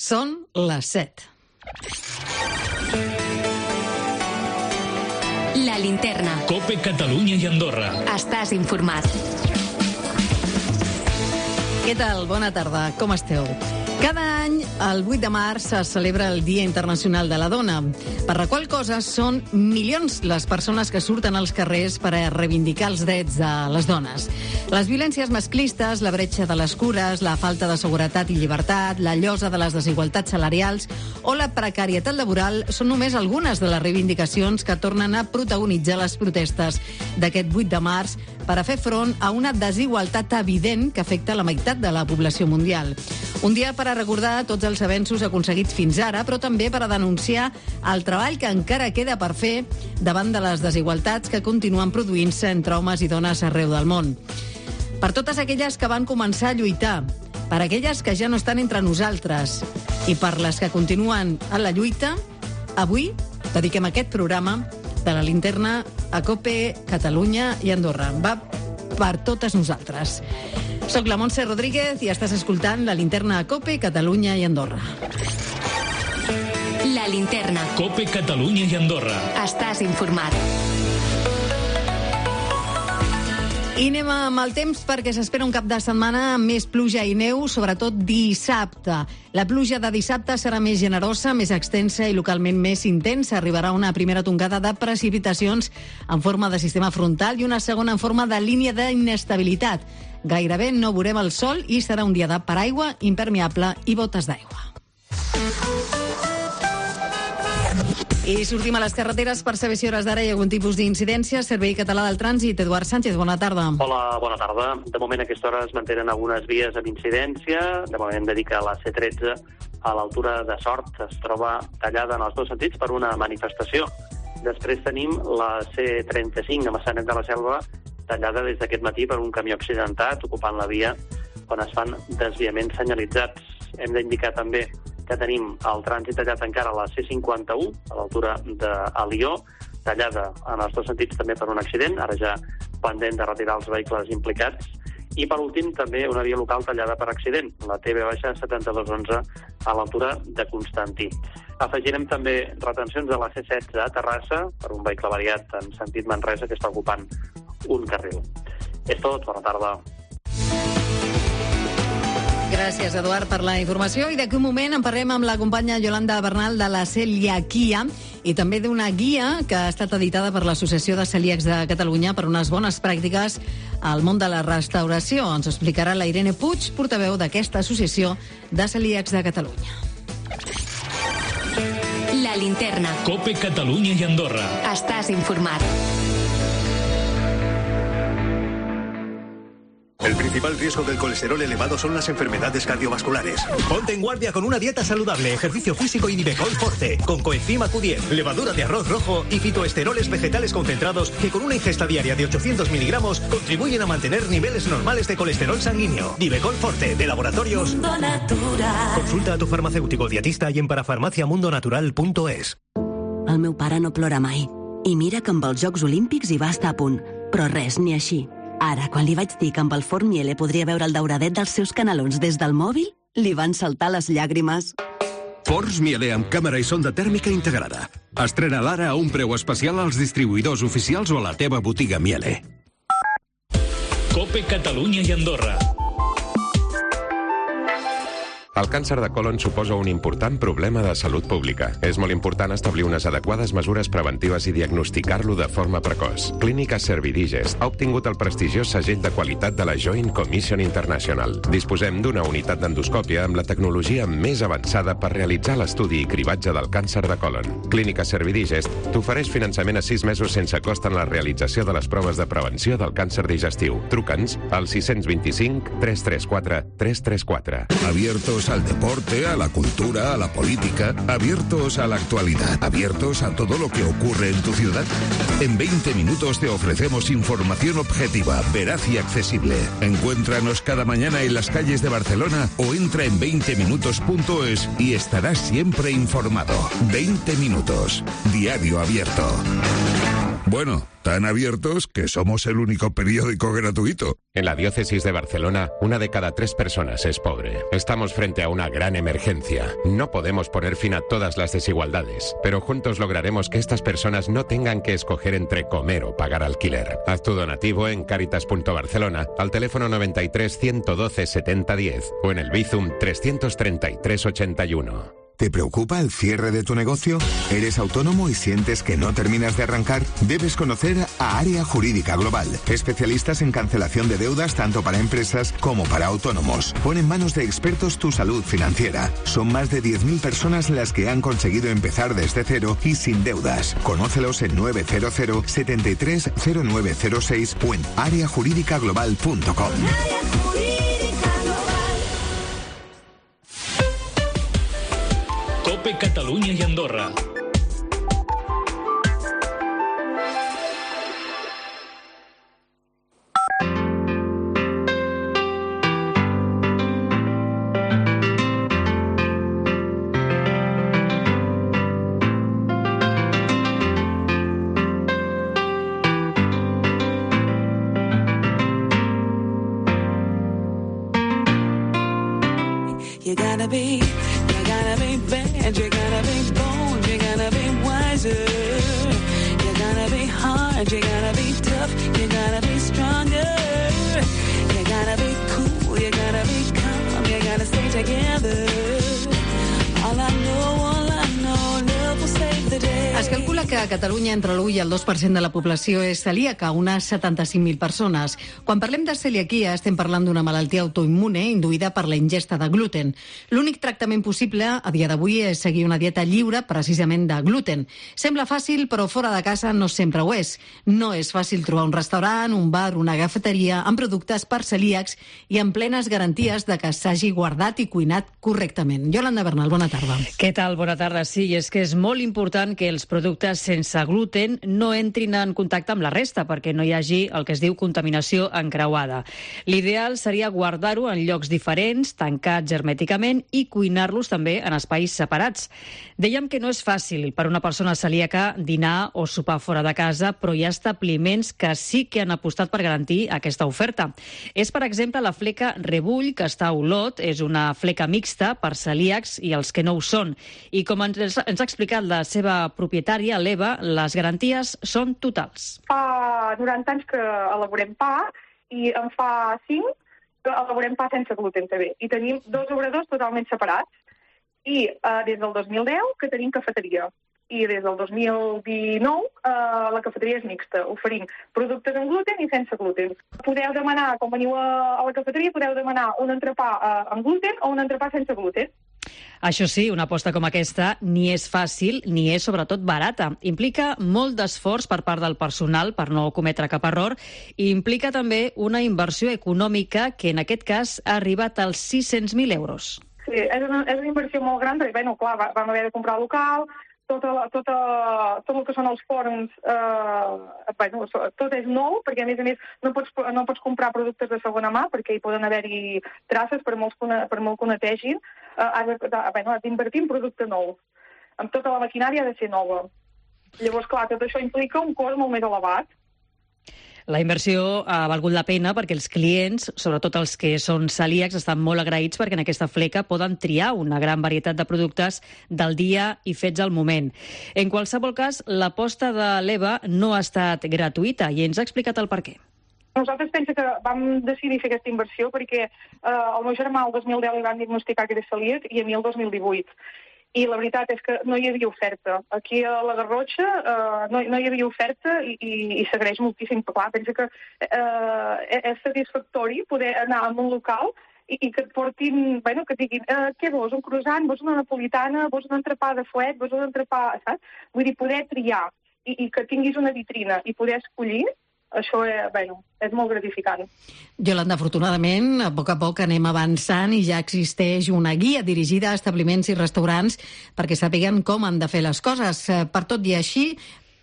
Són les 7. La linterna. COPE Catalunya i Andorra. Estàs informat. Què tal? Bona tarda. Com esteu? Cada any, el 8 de març, es celebra el Dia Internacional de la Dona. Per la qual cosa, són milions les persones que surten als carrers per a reivindicar els drets de les dones. Les violències masclistes, la bretxa de les cures, la falta de seguretat i llibertat, la llosa de les desigualtats salarials o la precarietat laboral són només algunes de les reivindicacions que tornen a protagonitzar les protestes d'aquest 8 de març per a fer front a una desigualtat evident que afecta la meitat de la població mundial. Un dia per a recordar tots els avenços aconseguits fins ara, però també per a denunciar el treball que encara queda per fer davant de les desigualtats que continuen produint-se entre homes i dones arreu del món. Per totes aquelles que van començar a lluitar, per aquelles que ja no estan entre nosaltres i per les que continuen en la lluita, avui dediquem aquest programa de la linterna a COPE Catalunya i Andorra. Va per totes nosaltres. Soc la Montse Rodríguez i estàs escoltant la linterna a COPE Catalunya i Andorra. La linterna. COPE Catalunya i Andorra. Estàs informat. I anem amb el temps perquè s'espera un cap de setmana amb més pluja i neu, sobretot dissabte. La pluja de dissabte serà més generosa, més extensa i localment més intensa. Arribarà una primera tongada de precipitacions en forma de sistema frontal i una segona en forma de línia d'inestabilitat. Gairebé no veurem el sol i serà un dia de paraigua, impermeable i botes d'aigua. I sortim a les carreteres per saber si hores d'ara hi ha algun tipus d'incidència. Servei Català del Trànsit, Eduard Sánchez, bona tarda. Hola, bona tarda. De moment a aquesta hora es mantenen algunes vies amb incidència. De moment hem de dir que la C13 a l'altura de Sort es troba tallada en els dos sentits per una manifestació. Després tenim la C35 a Maçanet de la Selva tallada des d'aquest matí per un camió accidentat ocupant la via on es fan desviaments senyalitzats. Hem d'indicar també que tenim el trànsit tallat encara a la C51, a l'altura d'Alió, tallada en els dos sentits també per un accident, ara ja pendent de retirar els vehicles implicats. I per últim també una via local tallada per accident, la TV-7211 a l'altura de Constantí. Afegirem també retencions de la C16 a Terrassa per un vehicle variat en sentit Manresa que està ocupant un carril. És tot, bona tarda. Gràcies, Eduard, per la informació. I d'aquí un moment en parlem amb la companya Yolanda Bernal de la Celiaquia i també d'una guia que ha estat editada per l'Associació de Celíacs de Catalunya per unes bones pràctiques al món de la restauració. Ens ho explicarà la Irene Puig, portaveu d'aquesta Associació de Celíacs de Catalunya. La linterna. COPE Catalunya i Andorra. Estàs informat. El principal riesgo del colesterol elevado son las enfermedades cardiovasculares. Ponte en guardia con una dieta saludable, ejercicio físico y Nivecol Forte, con coenzima Q10, levadura de arroz rojo y fitoesteroles vegetales concentrados que con una ingesta diaria de 800 miligramos contribuyen a mantener niveles normales de colesterol sanguíneo. Nivecol Forte, de Laboratorios Mundo Natural. Consulta a tu farmacéutico dietista i en parafarmaciamundonatural.es. El meu pare no plora mai. I mira que amb els Jocs Olímpics hi va estar a punt. Però res, ni així. Ara, quan li vaig dir que amb el forn Miele podria veure el dauradet dels seus canelons des del mòbil, li van saltar les llàgrimes. Forns Miele amb càmera i sonda tèrmica integrada. Estrena l'ara a un preu especial als distribuïdors oficials o a la teva botiga Miele. COPE Catalunya i Andorra. El càncer de còlon suposa un important problema de salut pública. És molt important establir unes adequades mesures preventives i diagnosticar-lo de forma precoç. Clínica Servidigest ha obtingut el prestigiós segell de qualitat de la Joint Commission International. Disposem d'una unitat d'endoscòpia amb la tecnologia més avançada per realitzar l'estudi i cribatge del càncer de còlon. Clínica Servidigest t'ofereix finançament a 6 mesos sense cost en la realització de les proves de prevenció del càncer digestiu. Truca'ns al 625 334 334. Abiertos al deporte, a la cultura, a la política, abiertos a la actualidad, abiertos a todo lo que ocurre en tu ciudad. En 20 minutos te ofrecemos información objetiva, veraz y accesible. Encuéntranos cada mañana en las calles de Barcelona o entra en 20minutos.es y estarás siempre informado. 20 minutos. Diario abierto. Bueno, tan abiertos que somos el único periódico gratuito. En la diócesis de Barcelona, 1 de cada 3 personas es pobre. Estamos frente a una gran emergencia. No podemos poner fin a todas las desigualdades, pero juntos lograremos que estas personas no tengan que escoger entre comer o pagar alquiler. Haz tu donativo en caritas.barcelona al teléfono 93 112 70 10 o en el Bizum 333 81. ¿Te preocupa el cierre de tu negocio? ¿Eres autónomo y sientes que no terminas de arrancar? Debes conocer a Área Jurídica Global, especialistas en cancelación de deudas tanto para empresas como para autónomos. Pon en manos de expertos tu salud financiera. Son más de 10.000 personas las que han conseguido empezar desde cero y sin deudas. Conócelos en 900 73 0906 o en areajurídicaglobal.com. COPE Catalunya i Andorra. You gotta be bad, you gotta be bold, you gotta be wiser. You gotta be hard, you gotta be tough, you gotta be stronger. You gotta be cool, you gotta be calm, you gotta stay together. All I know, love will save the day. Es calcula que a Catalunya entre l'1 i el 2% de la població és celíaca, unes 75.000 persones. Quan parlem de celiaquia estem parlant d'una malaltia autoimmune induïda per la ingesta de gluten. L'únic tractament possible a dia d'avui és seguir una dieta lliure precisament de gluten. Sembla fàcil, però fora de casa no sempre ho és. No és fàcil trobar un restaurant, un bar, una cafeteria amb productes per celíacs i amb plenes garanties de que s'hagi guardat i cuinat correctament. Yolanda Bernal, bona tarda. Què tal? Bona tarda. Sí, és que és molt important que els productes sense gluten no entrin en contacte amb la resta perquè no hi hagi el que es diu contaminació encreuada. L'ideal seria guardar-ho en llocs diferents, tancats hermèticament i cuinar-los també en espais separats. Dèiem que no és fàcil per una persona celíaca dinar o sopar fora de casa, però hi ha establiments que sí que han apostat per garantir aquesta oferta. És, per exemple, la fleca Rebull, que està a Olot. És una fleca mixta per celíacs i els que no ho són. I com ens ha explicat la seva propietària, l'Eva, les garanties són totals. Fa 90 anys que elaborem pa i en fa 5 que elaborem pa sense gluten també. I tenim 2 obradors totalment separats. I des del 2010 que tenim cafeteria. I des del 2019 la cafeteria és mixta. Oferim productes amb gluten i sense gluten. Podeu demanar, quan veniu a la cafeteria, podeu demanar un entrepà amb gluten o un entrepà sense gluten. Això sí, una aposta com aquesta ni és fàcil ni és, sobretot, barata. Implica molt d'esforç per part del personal per no cometre cap error i implica també una inversió econòmica que en aquest cas ha arribat als 600.000 euros. Sí, és una inversió molt gran, perquè, clar, vam haver de comprar local, tot el que són els forns, tot és nou, perquè a més no pots comprar productes de segona mà, perquè hi poden haver-hi traces per molt que ho netegin. Has d'invertir en producte nou. Amb tota la maquinària ha de ser nova. Llavors, clar, tot això implica un cost molt més elevat. La inversió ha valgut la pena perquè els clients, sobretot els que són celíacs, estan molt agraïts perquè en aquesta fleca poden triar una gran varietat de productes del dia i fets al moment. En qualsevol cas, l'aposta de l'Eva no ha estat gratuïta i ens ha explicat el perquè. Nosaltres pensem que vam decidir fer aquesta inversió perquè al meu germà el 2010 li van diagnosticar que era celíac i a mi el 2018. I la veritat és que no hi havia oferta. Aquí a la Garrotxa no hi havia oferta i s'agraeix moltíssim. Clar, penso que és satisfactori poder anar a un local i que et portin, que et diguin què vols, un croissant, vols una napolitana, vols un entrepà de fuet, vols un entrepà, saps? Vull dir, poder triar i que tinguis una vitrina i poder escollir, això és molt gratificant. Yolanda, afortunadament, a poc anem avançant i ja existeix una guia dirigida a establiments i restaurants perquè sàpiguen com han de fer les coses. Per tot i així,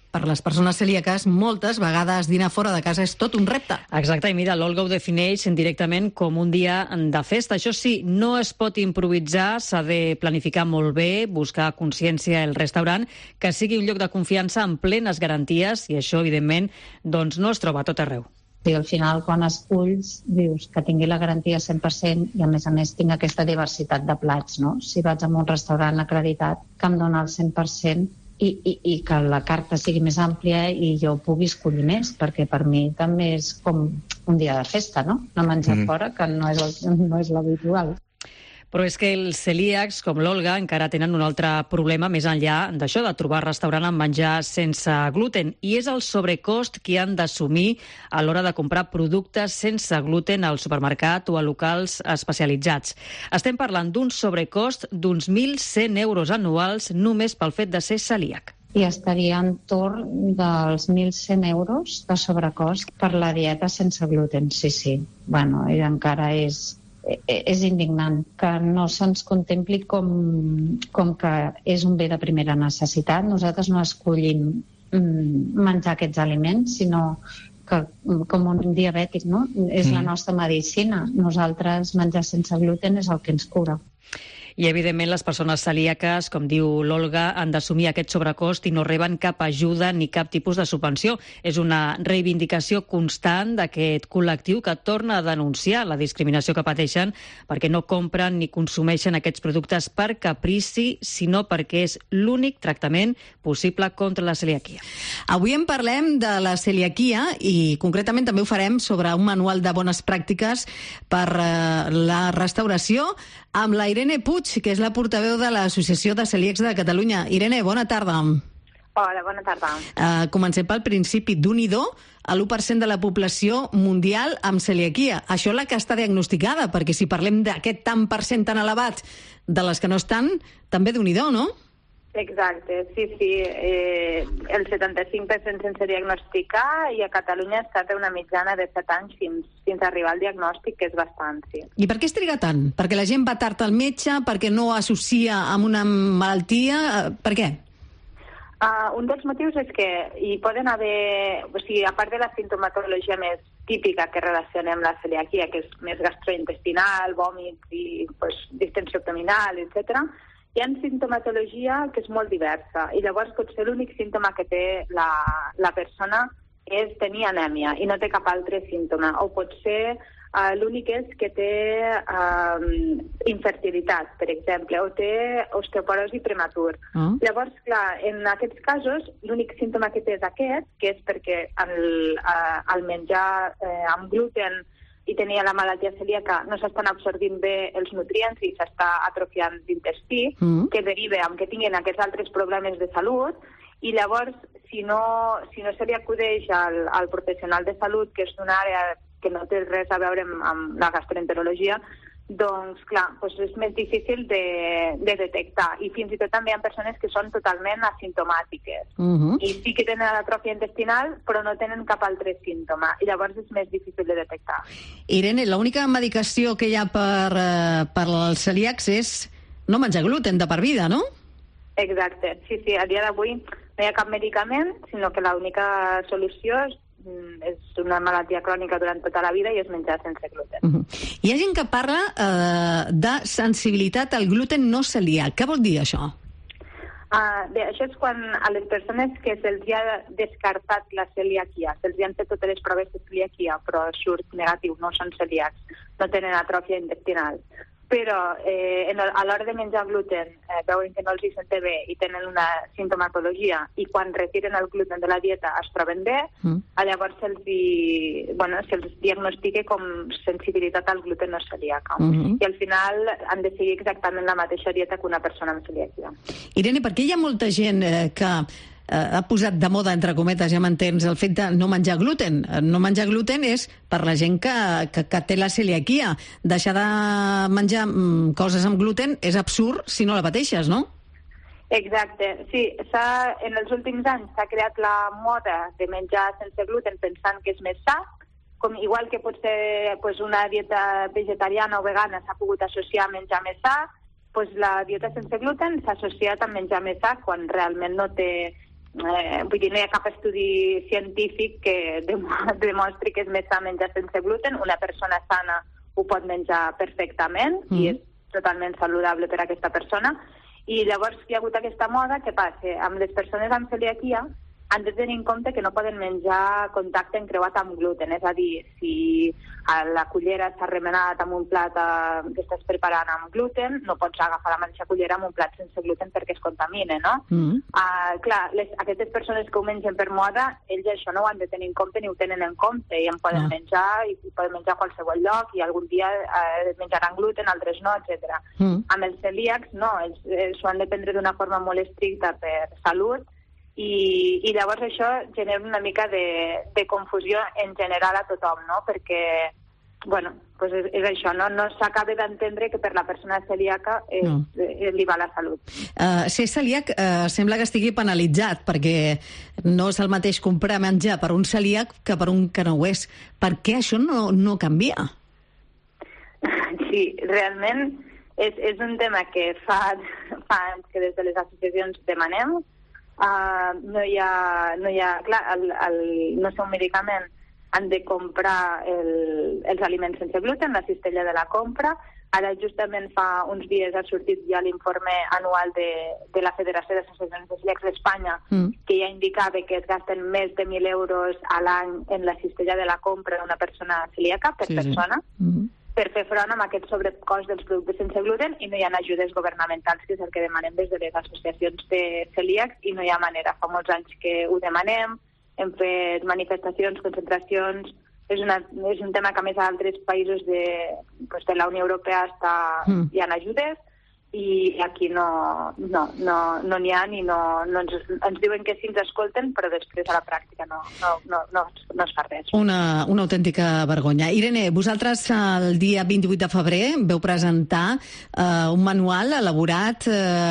per les persones celíaques, moltes vegades dinar fora de casa és tot un repte. Exacte, i mira, l'Olga ho defineix directament com un dia de festa. Això sí, no es pot improvisar, s'ha de planificar molt bé, buscar consciència al restaurant, que sigui un lloc de confiança amb plenes garanties, i això, evidentment, doncs no es troba a tot arreu. I al final, quan esculls, dius que tingui la garantia 100% i, a més, tinc aquesta diversitat de plats, no? Si vaig a un restaurant acreditat que em dona el 100% i que la carta sigui més àmplia i jo pugui escollir més, perquè per mi també és com un dia de festa, no? No menjar fora, que no és l'habitual. Però és que els celíacs, com l'Olga, encara tenen un altre problema més enllà d'això, de trobar restaurant amb menjar sense gluten, i és el sobrecost que han d'assumir a l'hora de comprar productes sense gluten al supermercat o a locals especialitzats. Estem parlant d'un sobrecost d'uns 1.100 euros anuals només pel fet de ser celíac. I estaria entorn dels 1.100 euros de sobrecost per la dieta sense gluten, sí. Bueno, i encara és indignant que no se'ns contempli com que és un bé de primera necessitat. Nosaltres no escollim menjar aquests aliments, sinó que com un diabètic, no? És la nostra medicina. Nosaltres menjar sense gluten és el que ens cura. I, evidentment, les persones celíaques, com diu l'Olga, han d'assumir aquest sobrecost i no reben cap ajuda ni cap tipus de subvenció. És una reivindicació constant d'aquest col·lectiu que torna a denunciar la discriminació que pateixen perquè no compren ni consumeixen aquests productes per caprici, sinó perquè és l'únic tractament possible contra la celiaquia. Avui en parlem de la celiaquia i, concretament, també ho farem sobre un manual de bones pràctiques per la restauració amb la Irene Puig, que és la portaveu de l'Associació de Celíacs de Catalunya. Irene, bona tarda. Hola, bona tarda. Comencem pel principi. D'un-i-do, l'1% de la població mundial amb celiaquia. Això la que està diagnosticada, perquè si parlem d'aquest tant per cent tan elevat de les que no estan, també d'un-i-do, no? Exacte, sí. El 75% sense diagnosticar i a Catalunya està té una mitjana de 7 anys fins a arribar al diagnòstic, que és bastant, sí. I per què es triga tant? Perquè la gent va tard al metge, perquè no associa amb una malaltia? Per què? Un dels motius és que hi poden haver, a part de la sintomatologia més típica que relacionem la celiaquia, que és més gastrointestinal, vòmits i distensió abdominal, etc., hi ha sintomatologia que és molt diversa i llavors potser l'únic símptoma que té la persona és tenir anèmia i no té cap altre símptoma, o potser l'únic és que té infertilitat, per exemple, o té osteoporosi prematur. Llavors, clar, en aquests casos l'únic símptoma que té és aquest, que és perquè al menjar amb gluten i tenia la malaltia celíaca, no s'estan absorbint bé els nutrients i s'està atrofiant l'intestí, que deriva amb que tinguin aquests altres problemes de salut, i llavors, si no se li acudeix al professional de salut, que és d'una àrea que no té res a veure amb la gastroenterologia, doncs, clar, és més difícil de detectar. I fins i tot també hi ha persones que són totalment asimptomàtiques. I sí que tenen l'atròfia intestinal, però no tenen cap altre símptoma. I llavors és més difícil de detectar. Irene, l'única medicació que hi ha per als celíacs és no menjar gluten de per vida, no? Exacte. Sí, a dia d'avui no hi ha cap medicament, sinó que l'única solució és una malaltia crònica durant tota la vida i és menjar sense gluten. Hi ha gent que parla de sensibilitat al gluten no celíac. Què vol dir això? Bé, això és quan a les persones que se'ls ha descartat la celiaquia, se'ls han fet totes les proves de celiaquia, però surt negatiu, no són celíacs, no tenen atròfia intestinal. Però a l'hora de menjar gluten veuen que no els hi sent bé i tenen una sintomatologia i quan retiren el gluten de la dieta es troben bé, llavors se'ls diagnostica com sensibilitat al gluten no celíaca. I al final han de seguir exactament la mateixa dieta que una persona amb celiaquia. Irene, per què hi ha molta gent que ha posat de moda, entre cometes, ja m'entens, el fet de no menjar gluten? No menjar gluten és per la gent que té la celiaquia. Deixar de menjar coses amb gluten és absurd si no la pateixes, no? Exacte, sí. En els últims anys s'ha creat la moda de menjar sense gluten pensant que és més sa, igual que potser una dieta vegetariana o vegana s'ha pogut associar a menjar més sa, la dieta sense gluten s'ha associat a menjar més sa quan realment no té vull dir, no hi ha cap estudi científic que demostri que és més sa menjar sense gluten. Una persona sana ho pot menjar perfectament i és totalment saludable per a aquesta persona. I llavors hi ha hagut aquesta moda. Què passa? Amb les persones amb celiaquia han de tenir en compte que no poden menjar contacte encreuat amb gluten. És a dir, si la cullera està remenada amb un plat que estàs preparant amb gluten, no pots agafar la mateixa cullera amb un plat sense gluten perquè es contamina, no? Clar, aquestes persones que ho mengen per moda, ells això no ho han de tenir en compte ni ho tenen en compte, i en poden menjar, i poden menjar a qualsevol lloc, i algun dia menjaran gluten, altres no, etc. Amb els celíacs, no, ells ho han de prendre d'una forma molt estricta per salut, i llavors això genera una mica de confusió en general a tothom, no? Perquè, bueno, pues és això, no s'acaba d'entendre que per la persona celíaca li va la salut. Ser celíac sembla que estigui penalitzat, perquè no és el mateix comprar menjar per un celíac que per un que no ho és. Per què això no canvia? Sí, realment és un tema que fa anys que des de les associacions demanem. No hi ha clar, no sé, un medicament, han de comprar els aliments sense gluten, la cistella de la compra. Ara justament fa uns dies ha sortit ja l'informe anual de la Federació d'Associacions de Celíacs d'Espanya, que ja indicava que es gasten més de 1.000 euros a l'any en la cistella de la compra d'una persona celíaca per persona, per fer front amb aquest sobrecost dels productes sense gluten, i no hi ha ajudes governamentals, que és el que demanem des de les associacions de celíacs, i no hi ha manera. Fa molts anys que ho demanem, hem fet manifestacions, concentracions. És un tema que a més a altres països de la Unió Europea hi ha ajudes, i aquí no n'hi ha, ni ens diuen que sí ens escolten, però després a la pràctica no es fa res. Una autèntica vergonya. Irene, vosaltres el dia 28 de febrer veu presentar un manual elaborat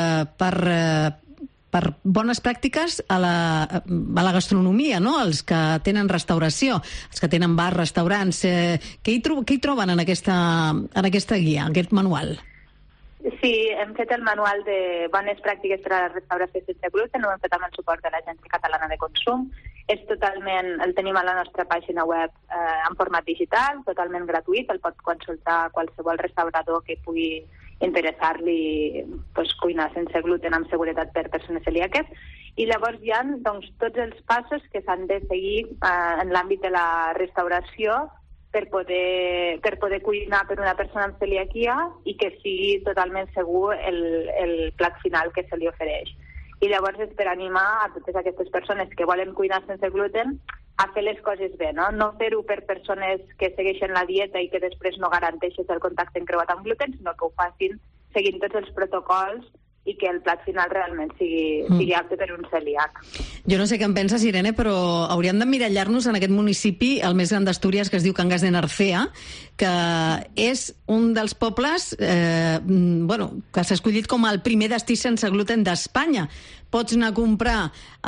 per bones pràctiques a la gastronomia, no? Els que tenen restauració, els que tenen bars, restaurants. Què hi troben en aquesta guia, aquest manual? Sí, hem fet el manual de bones pràctiques per a la restauració sense gluten, ho hem fet amb el suport de l'Agència Catalana de Consum. El tenim a la nostra pàgina web en format digital, totalment gratuït, el pot consultar qualsevol restaurador que pugui interessar-li cuinar sense gluten amb seguretat per persones celíaques. I llavors hi ha tots els passos que s'han de seguir en l'àmbit de la restauració per poder cuinar per una persona amb celiaquia i que sigui totalment segur el plat final que se li ofereix. I llavors és per animar a totes aquestes persones que volen cuinar sense gluten a fer les coses bé, no? No fer-ho per persones que segueixen la dieta i que després no garanteixes el contacte encreuat amb gluten, sinó que ho facin seguint tots els protocols i que el plat final realment sigui apte per un celíac. Jo no sé què en penses, Irene, però hauríem d'emmirallar-nos en aquest municipi, el més gran d'Astúries, que es diu Cangas de Narcea, que és un dels pobles que s'ha escollit com el primer destí sense gluten d'Espanya. Pots anar a comprar,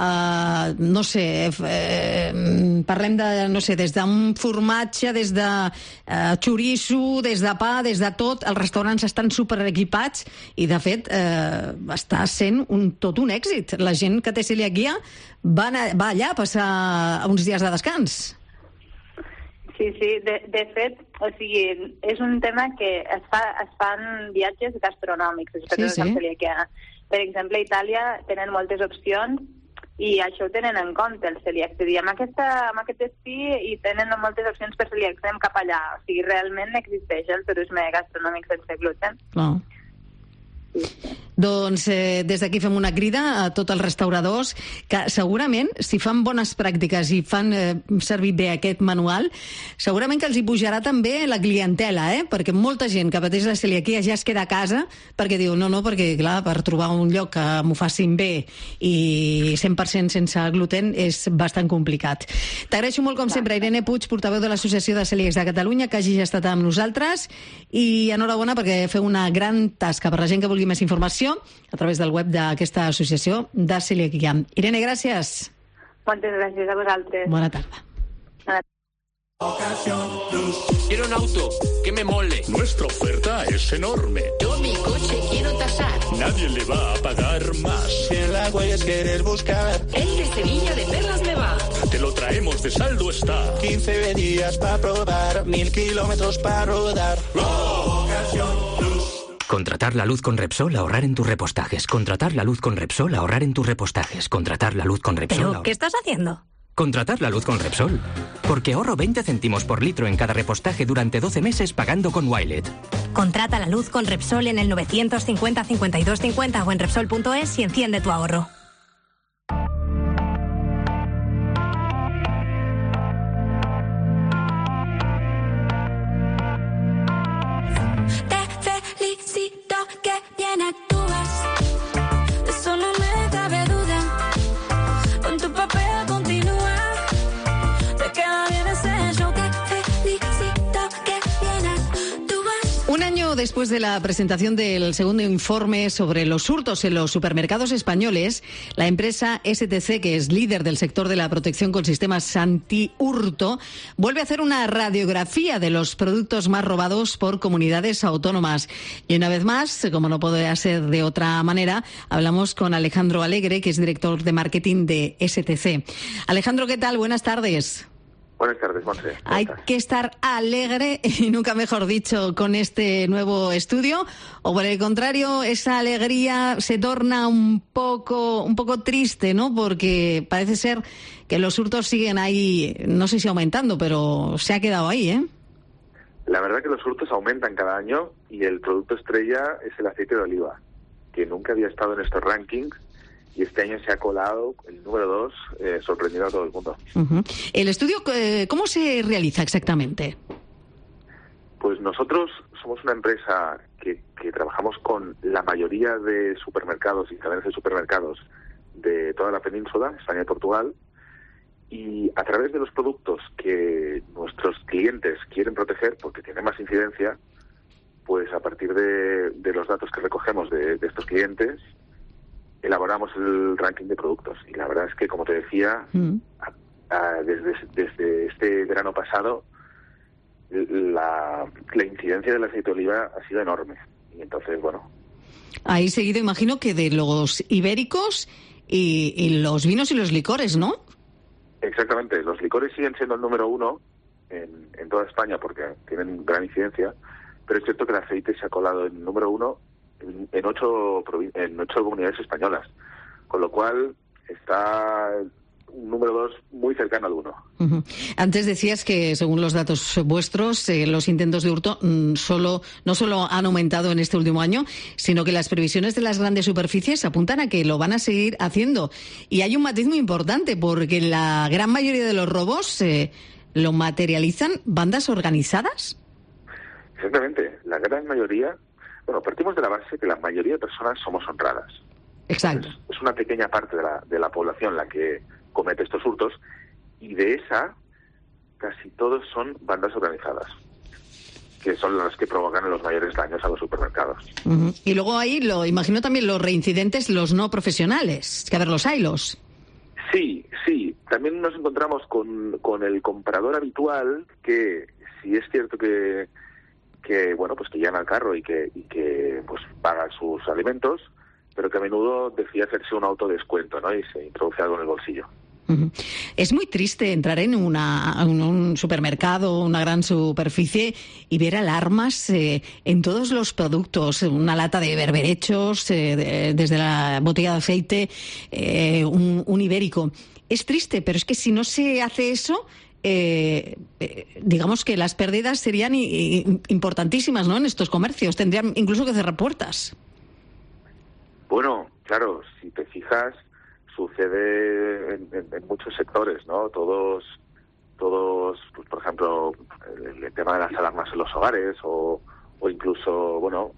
parlem de, des d'un formatge, des de xoriço, des de pa, des de tot. Els restaurants estan superequipats i, de fet, està sent tot un èxit. La gent que té celiaquia va allà a passar uns dies de descans. Sí, de fet, és un tema que es fan viatges gastronòmics, les persones amb celiaquia. Per exemple, a Itàlia tenen moltes opcions i això ho tenen en compte, els celíacs. És a dir, amb aquest destí i tenen moltes opcions per celíacs, anem cap allà. O sigui, realment existeix el turisme gastronòmic sense gluten. Clar. Doncs des d'aquí fem una crida a tots els restauradors que segurament, si fan bones pràctiques i fan servir bé aquest manual, segurament que els hi pujarà també la clientela, perquè molta gent que pateix la celiaquia ja es queda a casa perquè diu, perquè clar, per trobar un lloc que m'ho facin bé i 100% sense gluten és bastant complicat. T'agraeixo molt, com sempre, Irene Puig, portaveu de l'Associació de Celíacs de Catalunya, que hagis estat amb nosaltres, i enhorabona perquè feu una gran tasca per la gent que vulgui més informació a través del web d'aquesta associació de celiaquia. Irene, gràcies. Moltes gràcies a vosaltres. Bona tarda. Quiero un auto que me mole. Nuestra oferta es enorme. Yo mi coche quiero tasar. Nadie le va a pagar más. Si en las huellas quieres buscar, El de Sevilla de Perlas me va. Te lo traemos de saldo está. 15 días para probar, 1000 kilómetros para rodar. Contratar la luz con Repsol, ahorrar en tus repostajes. Contratar la luz con Repsol, ahorrar en tus repostajes. Contratar la luz con Repsol. ¿Pero qué estás haciendo? Contratar la luz con Repsol. Porque ahorro 20 céntimos por litro en cada repostaje durante 12 meses pagando con Wilet. Contrata la luz con Repsol en el 950 52 50 o en Repsol.es y enciende tu ahorro. Te felicito que bien actúas. De eso no me cabe duda. Con tu papel continúa. Te queda bien ese show. Te felicito que bien actúas. Un año después de la presentación del segundo informe sobre los hurtos en los supermercados españoles, la empresa STC, que es líder del sector de la protección con sistemas anti-hurto, vuelve a hacer una radiografía de los productos más robados por comunidades autónomas. Y una vez más, como no podría ser de otra manera, hablamos con Alejandro Alegre, que es director de marketing de STC. Alejandro, ¿qué tal? Buenas tardes. Buenas tardes, Monse. Hay que estar alegre, y nunca mejor dicho, con este nuevo estudio, o por el contrario, esa alegría se torna un poco triste, ¿no? Porque parece ser que los hurtos siguen ahí, no sé si aumentando, pero se ha quedado ahí, ¿eh? La verdad que los hurtos aumentan cada año y el producto estrella es el aceite de oliva, que nunca había estado en estos rankings. Y este año se ha colado el número 2, sorprendiendo a todo el mundo. Uh-huh. ¿El estudio cómo se realiza exactamente? Pues nosotros somos una empresa que trabajamos con la mayoría de supermercados y cadenas de supermercados de toda la península, España y Portugal, y a través de los productos que nuestros clientes quieren proteger porque tienen más incidencia, pues a partir de los datos que recogemos de estos clientes, elaboramos el ranking de productos. Y la verdad es que, como te decía, desde este verano pasado, la incidencia del aceite de oliva ha sido enorme. Y entonces, bueno... Ahí seguido, imagino que de los ibéricos y los vinos y los licores, ¿no? Exactamente. Los licores siguen siendo el número 1 en toda España porque tienen gran incidencia, pero es cierto que el aceite se ha colado en número 1 en 8 comunidades españolas, con lo cual está un número 2 muy cercano al 1. Uh-huh. Antes decías que, según los datos vuestros, los intentos de hurto no solo han aumentado en este último año, sino que las previsiones de las grandes superficies apuntan a que lo van a seguir haciendo. Y hay un matiz muy importante, porque la gran mayoría de los robos lo materializan bandas organizadas. Exactamente, la gran mayoría. Bueno, partimos de la base que la mayoría de personas somos honradas. Exacto. Es una pequeña parte de la población la que comete estos hurtos, y de esa casi todos son bandas organizadas, que son las que provocan los mayores daños a los supermercados. Uh-huh. Y luego ahí, imagino también los reincidentes, los no profesionales, que a ver, los haylos. Sí. También nos encontramos con el comprador habitual, que si es cierto que bueno, pues que llegan al carro y que pues paga sus alimentos, pero que a menudo decide hacerse un autodescuento, ¿no? Y se introduce algo en el bolsillo. Uh-huh. Es muy triste entrar en un supermercado, una gran superficie, y ver alarmas en todos los productos, una lata de berberechos, desde la botella de aceite, un ibérico. Es triste, pero es que si no se hace eso, digamos que las pérdidas serían importantísimas, ¿no? En estos comercios tendrían incluso que cerrar puertas. Bueno, claro, si te fijas, sucede en muchos sectores, ¿no? Todos, pues, por ejemplo, el tema de las alarmas en los hogares o incluso, bueno,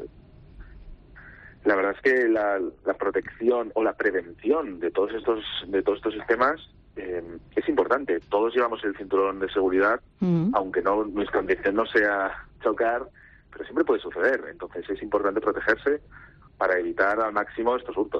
la verdad es que la protección o la prevención de todos estos sistemas es importante. Todos llevamos el cinturón de seguridad, aunque nuestra intención no sea chocar, pero siempre puede suceder. Entonces es importante protegerse para evitar al máximo estos hurtos.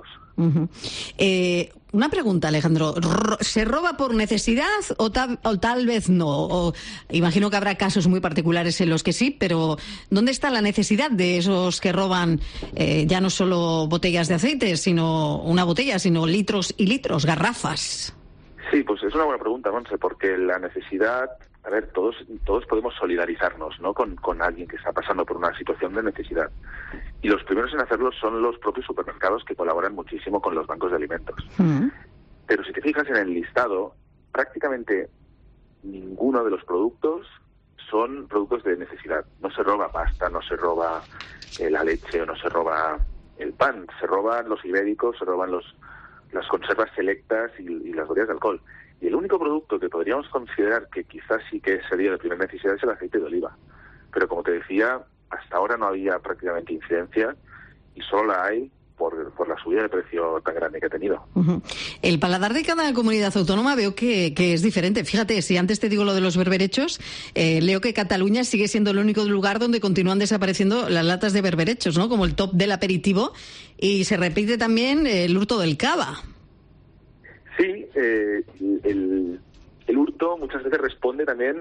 Una pregunta, Alejandro. ¿Se roba por necesidad o tal vez no? Imagino que habrá casos muy particulares en los que sí, pero ¿dónde está la necesidad de esos que roban ya no solo botellas de aceite, sino una botella, sino litros y litros, garrafas? Sí, pues es una buena pregunta, Montse, porque la necesidad... A ver, todos podemos solidarizarnos, ¿no?, con alguien que está pasando por una situación de necesidad. Y los primeros en hacerlo son los propios supermercados, que colaboran muchísimo con los bancos de alimentos. Pero si te fijas en el listado, prácticamente ninguno de los productos son productos de necesidad. No se roba pasta, no se roba la leche o no se roba el pan. Se roban los ibéricos, se roban las conservas selectas y las botellas de alcohol. Y el único producto que podríamos considerar que quizás sí que sería de primera necesidad es el aceite de oliva. Pero como te decía, hasta ahora no había prácticamente incidencia y solo la hay por la subida de precio tan grande que ha tenido. El paladar de cada comunidad autónoma veo que es diferente. Fíjate, si antes te digo lo de los berberechos, leo que Cataluña sigue siendo el único lugar donde continúan desapareciendo las latas de berberechos, ¿no?, como el top del aperitivo, y se repite también el hurto del cava. Sí, el hurto muchas veces responde también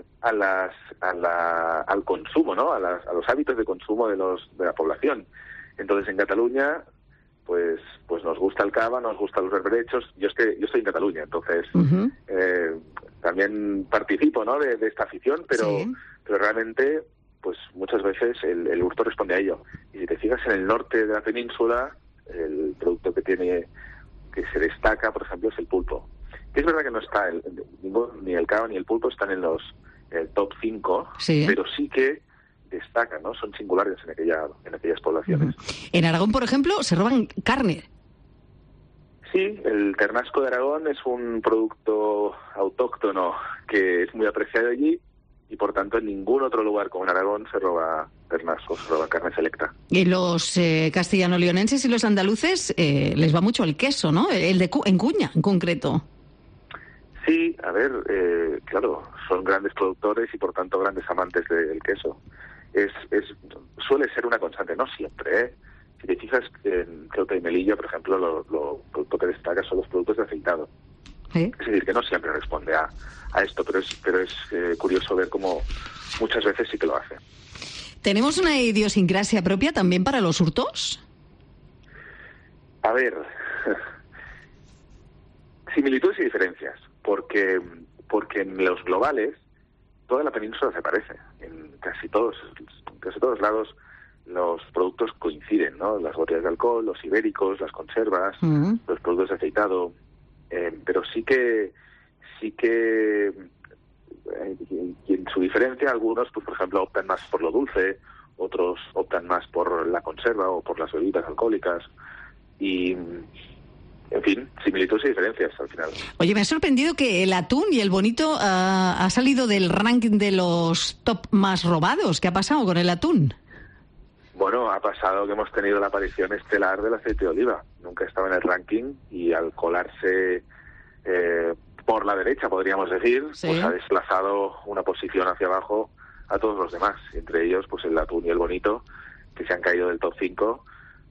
al consumo, ¿no?, a los hábitos de consumo de la población. Entonces, en Cataluña, pues nos gusta el cava, nos gustan los berberechos. Yo estoy en Cataluña, entonces también participo, ¿no?, de esta afición, pero realmente, pues muchas veces el hurto responde a ello. Y si te fijas en el norte de la península, el producto que se destaca, por ejemplo, es el pulpo. Que es verdad que no está, ni el cava ni el pulpo están en el top 5, pero sí que destacan, ¿no? Son singulares en aquellas poblaciones. En Aragón, por ejemplo, se roban carne. Sí, el ternasco de Aragón es un producto autóctono que es muy apreciado allí y, por tanto, en ningún otro lugar como en Aragón se roba ternasco, se roba carne selecta. Y los castellano-leonenses y los andaluces les va mucho el queso, ¿no? El de en Cuña, en concreto. Sí, a ver, claro, son grandes productores y, por tanto, grandes amantes del queso. Suele ser una constante, no siempre, ¿eh? Si te fijas en Ceuta y Melilla, por ejemplo, lo producto que destaca son los productos de afeitado. Es decir, que no siempre responde a esto, pero es curioso ver cómo muchas veces sí que lo hace. ¿Tenemos una idiosincrasia propia también para los hurtos? A ver, similitudes y diferencias, porque en los globales toda la península se parece. En casi todos lados los productos coinciden, ¿no? Las botellas de alcohol, los ibéricos, las conservas, los productos de aceitado, pero sí que y en su diferencia, algunos, pues por ejemplo, optan más por lo dulce, otros optan más por la conserva o por las bebidas alcohólicas y, en fin, similitudes y diferencias al final. Oye, me ha sorprendido que el atún y el bonito ha salido del ranking de los top más robados. ¿Qué ha pasado con el atún? Bueno, ha pasado que hemos tenido la aparición estelar del aceite de oliva. Nunca estaba en el ranking y al colarse por la derecha, podríamos decir, pues ha desplazado una posición hacia abajo a todos los demás. Entre ellos, pues el atún y el bonito, que se han caído del top 5.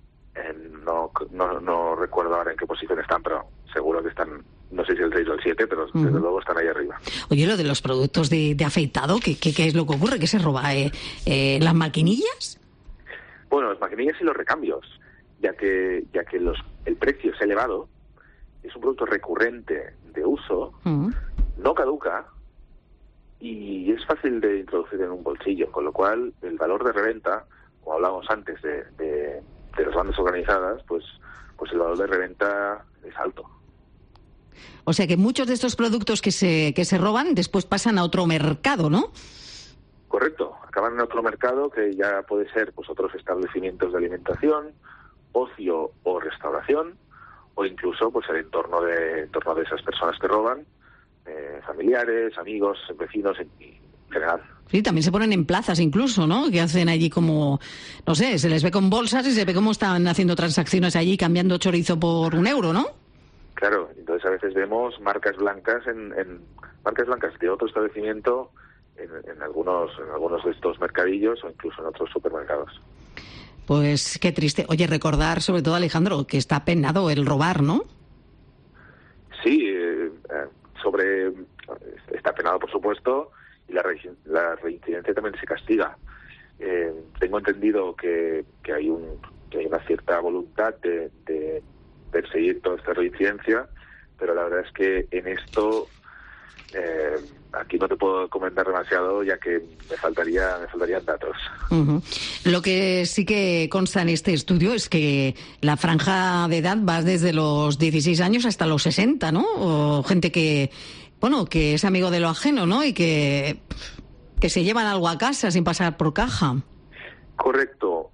No recuerdo ahora en qué posición están, pero seguro que están, no sé si el 6 o el 7, pero desde luego están ahí arriba. Oye, lo de los productos de afeitado, ¿qué es lo que ocurre? ¿Qué se roba? ¿Las maquinillas? Bueno, las maquinillas y los recambios, ya que el precio es elevado, es un producto recurrente de uso, no caduca y es fácil de introducir en un bolsillo, con lo cual el valor de reventa, como hablábamos antes de las bandas organizadas, pues el valor de reventa es alto. O sea que muchos de estos productos que se roban después pasan a otro mercado, ¿no? Correcto, acaban en otro mercado que ya puede ser pues otros establecimientos de alimentación, ocio o restauración, o incluso pues el entorno de esas personas que roban, familiares, amigos, vecinos en general. Sí, también se ponen en plazas incluso, ¿no? Que hacen allí como, no sé, se les ve con bolsas y se ve cómo están haciendo transacciones allí cambiando chorizo por €1, ¿no? Claro, entonces a veces vemos marcas blancas marcas blancas de otro establecimiento en algunos de estos mercadillos o incluso en otros supermercados. Pues qué triste. Oye, recordar sobre todo, Alejandro, que está penado el robar, ¿no? Sí, está penado, por supuesto, y la reincidencia también se castiga. Tengo entendido que hay una cierta voluntad de perseguir toda esta reincidencia, pero la verdad es que en esto aquí no te puedo comentar demasiado, ya que me faltarían datos. Uh-huh. Lo que sí que consta en este estudio es que la franja de edad va desde los 16 años hasta los 60, ¿no? O gente que es amigo de lo ajeno, ¿no? Y que se llevan algo a casa sin pasar por caja. Correcto.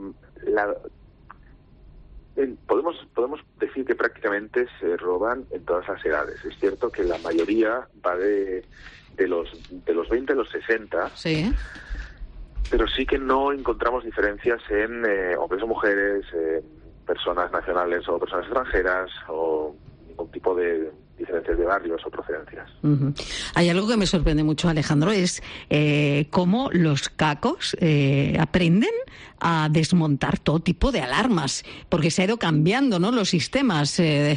Podemos decir que prácticamente se roban en todas las edades. Es cierto que la mayoría va de los 20 a los 60. Sí. Pero sí que no encontramos diferencias en hombres o mujeres, personas nacionales o personas extranjeras, o ningún tipo de diferencias de barrios o procedencias. Uh-huh. Hay algo que me sorprende mucho, Alejandro, es cómo los cacos aprenden a desmontar todo tipo de alarmas, porque se ha ido cambiando, ¿no?, los sistemas.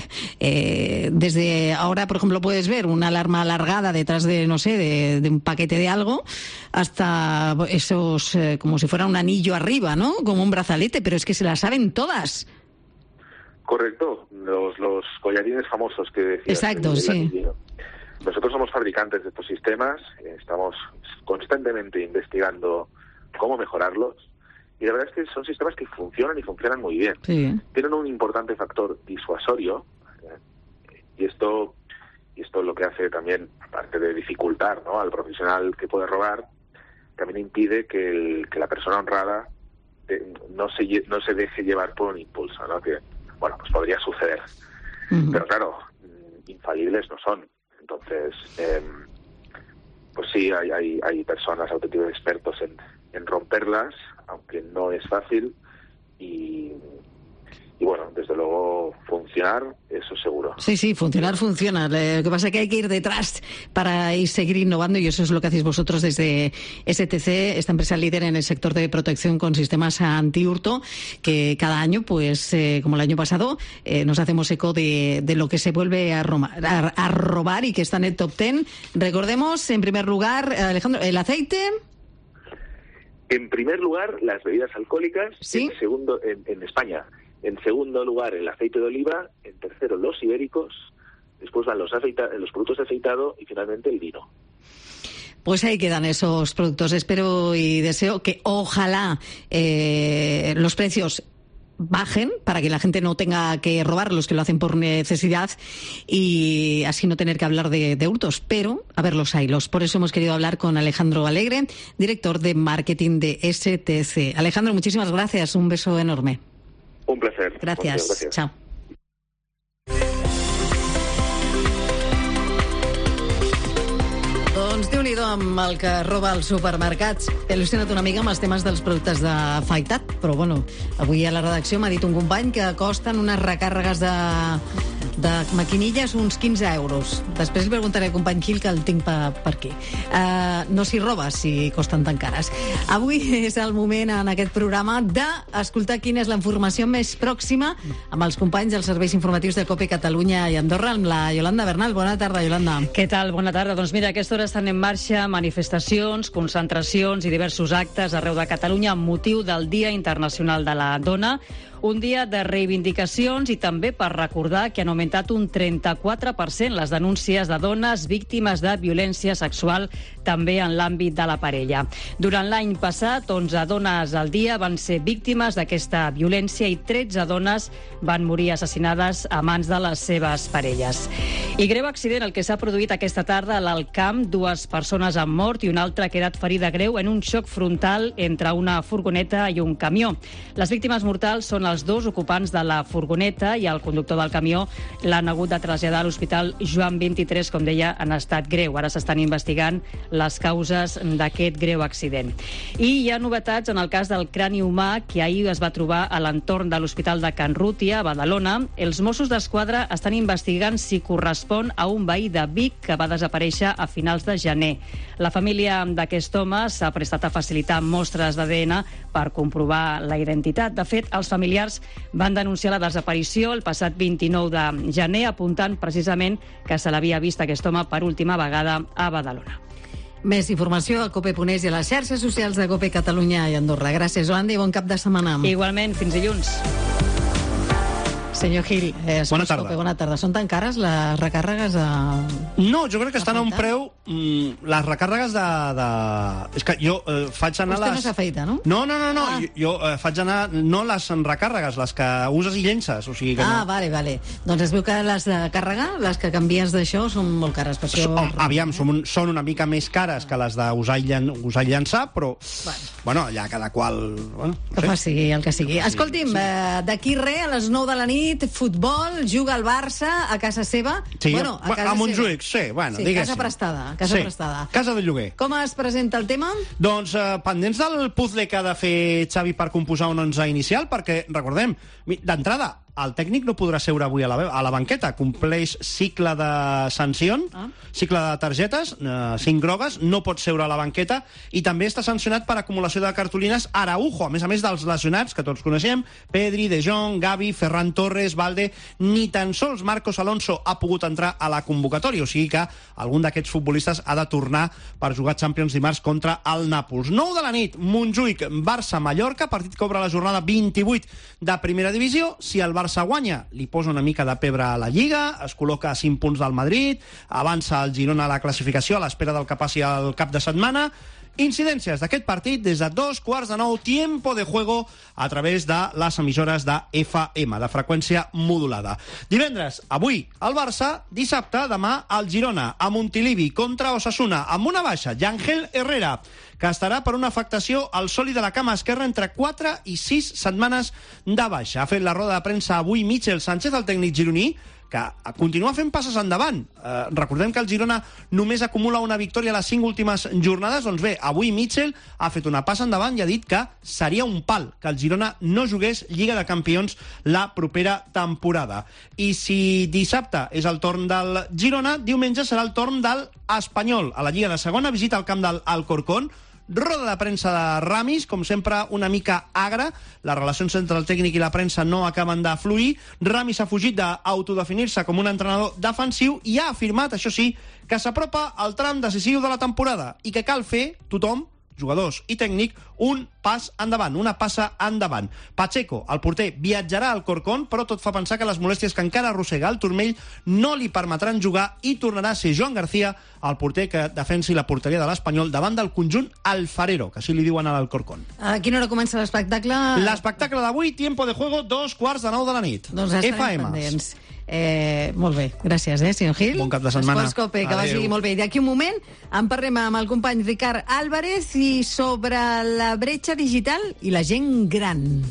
Desde ahora, por ejemplo, puedes ver una alarma alargada detrás de, no sé, de un paquete de algo, hasta esos, como si fuera un anillo arriba, ¿no?, como un brazalete, pero es que se las saben todas. Correcto, los collarines famosos que decías. Exacto, sí. Anillo. Nosotros somos fabricantes de estos sistemas, estamos constantemente investigando cómo mejorarlos, y la verdad es que son sistemas que funcionan y funcionan muy bien. Sí. Tienen un importante factor disuasorio, y esto lo que hace también, aparte de dificultar, ¿no?, al profesional que puede robar, también impide que la persona honrada no se deje llevar por un impulso, ¿no?, que pues podría suceder. Uh-huh. Pero claro, infalibles no son. Entonces, pues sí, hay personas, auténticos expertos en romperlas, aunque no es fácil, y bueno, desde luego funcionar, eso seguro. Sí, funciona. Lo que pasa es que hay que ir detrás para seguir innovando, y eso es lo que hacéis vosotros desde STC, esta empresa líder en el sector de protección con sistemas antihurto, que cada año, pues como el año pasado, nos hacemos eco de lo que se vuelve a robar y que está en el top 10. Recordemos, en primer lugar, Alejandro, el aceite. En primer lugar, las bebidas alcohólicas. ¿Sí? En segundo, en España. En segundo lugar, el aceite de oliva. En tercero, los ibéricos. Después van los productos de afeitado y finalmente el vino. Pues ahí quedan esos productos. Espero y deseo que ojalá los precios bajen para que la gente no tenga que robar, los que lo hacen por necesidad, y así no tener que hablar de hurtos. Pero, a ver, los haylos. Por eso hemos querido hablar con Alejandro Alegre, director de marketing de STC. Alejandro, muchísimas gracias. Un beso enorme. Un placer. Gracias. Chao. Doncs Déu-n'hi-do amb el que roba als supermercats. He al·lucinat una mica amb els temes dels productes d'afaitat, però bueno, avui a la redacció m'ha dit un company que costen unes recàrregues de maquinilles uns 15 euros. Després li preguntaré al company Gil, que el tinc per aquí. No s'hi roba si costen tan cares. Avui és el moment en aquest programa d'escoltar quina és la informació més pròxima amb els companys dels serveis informatius de COPE Catalunya i Andorra, amb la Yolanda Bernal. Bona tarda, Yolanda. Què tal? Bona tarda. Doncs mira, a aquesta hora estan en marxa manifestacions, concentracions i diversos actes arreu de Catalunya amb motiu del Dia Internacional de la Dona. Un dia de reivindicacions i també per recordar que han augmentat un 34% les denúncies de dones víctimes de violència sexual, també en l'àmbit de la parella. Durant l'any passat, 11 dones al dia van ser víctimes d'aquesta violència i 13 dones van morir assassinades a mans de les seves parelles. I greu accident el que s'ha produït aquesta tarda a l'Alt Camp. 2 persones han mort i una altra ha quedat ferida greu en un xoc frontal entre una furgoneta i un camió. Les víctimes mortals són els 2 ocupants de la furgoneta i el conductor del camió l'han hagut de traslladar a l'Hospital Joan 23, com deia, en estat greu. Ara s'estan investigant les causes d'aquest greu accident. I hi ha novetats en el cas del crani humà que ahir es va trobar a l'entorn de l'Hospital de Can Rútia, a Badalona. Els Mossos d'Esquadra estan investigant si correspon a un veí de Vic que va desaparèixer a finals de gener. La família d'aquest home s'ha prestat a facilitar mostres d'ADN per comprovar la identitat. De fet, els familiars van denunciar la desaparició el passat 29 de gener, apuntant precisament que se l'havia vist aquest home per última vegada a Badalona. Més informació a cope.es i a les xarxes socials de Cope Catalunya i Andorra. Gràcies, Yolanda, i bon cap de setmana. Igualment, fins dilluns. Senyor Gil, bona tarda. Cope, bona tarda. Són tan cares les recàrregues de... No, jo crec que estan a un preu... les recàrregues de... És que jo faig anar Vostè no s'afeita, no? No. Jo faig anar no les recàrregues, les que uses i llences. O sigui que no. Vale. Doncs es veu que les de càrrega, les que canvies d'això, són molt cares. Per això... Aviam, són una mica més cares que les d'usar i llençar, però... Bueno, ja cada qual... Bueno, que faci el que sigui. Escolti'm, d'aquí res, a les 9 de la nit, futbol, juga el Barça a casa seva. Sí, a Montjuïc, sí, bueno, diguéssim. Casa prestada. Casa de lloguer. Com es presenta el tema? Doncs pendents del puzzle que ha de fer Xavi per composar un 11 inicial, perquè, recordem, d'entrada, el tècnic no podrà seure avui a la banqueta. Compleix cicle de sancions, cicle de targetes, 5 grogues, no pot seure a la banqueta, i també està sancionat per acumulació de cartolines Araujo, a més dels lesionats, que tots coneixem, Pedri, De Jong, Gavi, Ferran Torres, Valde, ni tan sols Marcos Alonso ha pogut entrar a la convocatòria, o sigui que algun d'aquests futbolistes ha de tornar per jugar Champions dimarts contra el Nàpols. 9 de la nit, Montjuïc, Barça-Mallorca, partit que obre la jornada 28 de primera divisió. Si el Barça guanya, li posa una mica de pebre a la Lliga, es col·loca a 5 punts del Madrid, avança el Girona a la classificació a l'espera del que passi al cap de setmana. Incidències d'aquest partit des de 8:45, tiempo de juego, a través de les emissores de FM, de freqüència modulada. Divendres, avui, el Barça, dissabte, demà, el Girona, a Montilivi, contra Osasuna, amb una baixa, Yangel Herrera, que estarà per una afectació al sòlid de la cama esquerra entre 4 i 6 setmanes de baixa. Ha fet la roda de premsa avui Michel Sánchez, el tècnic gironí, que continua fent passes endavant. Recordem que el Girona només acumula una victòria a les 5 últimes jornades. Doncs bé, avui Michel ha fet una passa endavant i ha dit que seria un pal que el Girona no jugués Lliga de Campions la propera temporada. I si dissabte és el torn del Girona, diumenge serà el torn del Espanyol. A la Lliga de Segona visita el camp del Alcorcón. Roda de premsa de Ramis, com sempre una mica agra. Les relacions entre el tècnic i la premsa no acaben de fluir. Ramis ha fugit d'autodefinir-se com un entrenador defensiu i ha afirmat, això sí, que s'apropa al tram decisiu de la temporada i que cal fer, tothom, jugadors i tècnic, un pas endavant, una passa endavant. Pacheco, el porter, viatjarà al Corcón, però tot fa pensar que les molèsties que encara arrossega el turmell no li permetran jugar i tornarà a ser Joan García, el porter que defensi la porteria de l'Espanyol davant del conjunt alfarero, que així li diuen a l'Alcorcón. A quina hora comença l'espectacle? L'espectacle d'avui, tiempo de juego, 8:45 de la nit. Doncs estarem pendents. Molt bé, gràcies, senyor Gil. Bon cap de setmana. Esports Cope, que vagi molt bé. D'aquí un moment en parlem amb el company Ricard Álvarez i sobre la bretxa digital i la gent gran.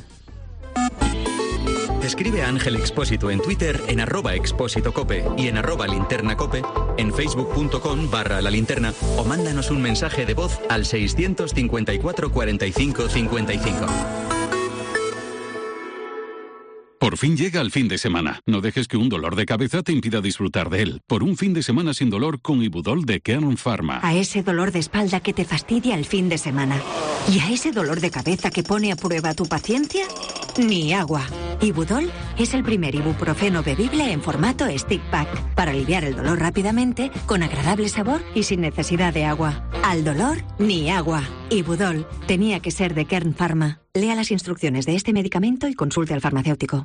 Escribe a Ángel Expósito en Twitter en @expósitocope y en @linternacope, en facebook.com/la linterna o mándanos un mensaje de voz al 654 45 55. Por fin llega el fin de semana. No dejes que un dolor de cabeza te impida disfrutar de él. Por un fin de semana sin dolor con Ibudol de Kern Pharma. A ese dolor de espalda que te fastidia el fin de semana. ¿Y a ese dolor de cabeza que pone a prueba tu paciencia? Ni agua. Ibudol es el primer ibuprofeno bebible en formato stick pack para aliviar el dolor rápidamente, con agradable sabor y sin necesidad de agua. Al dolor, ni agua. Ibudol tenía que ser de Kern Pharma. Lea las instrucciones de este medicamento y consulte al farmacéutico.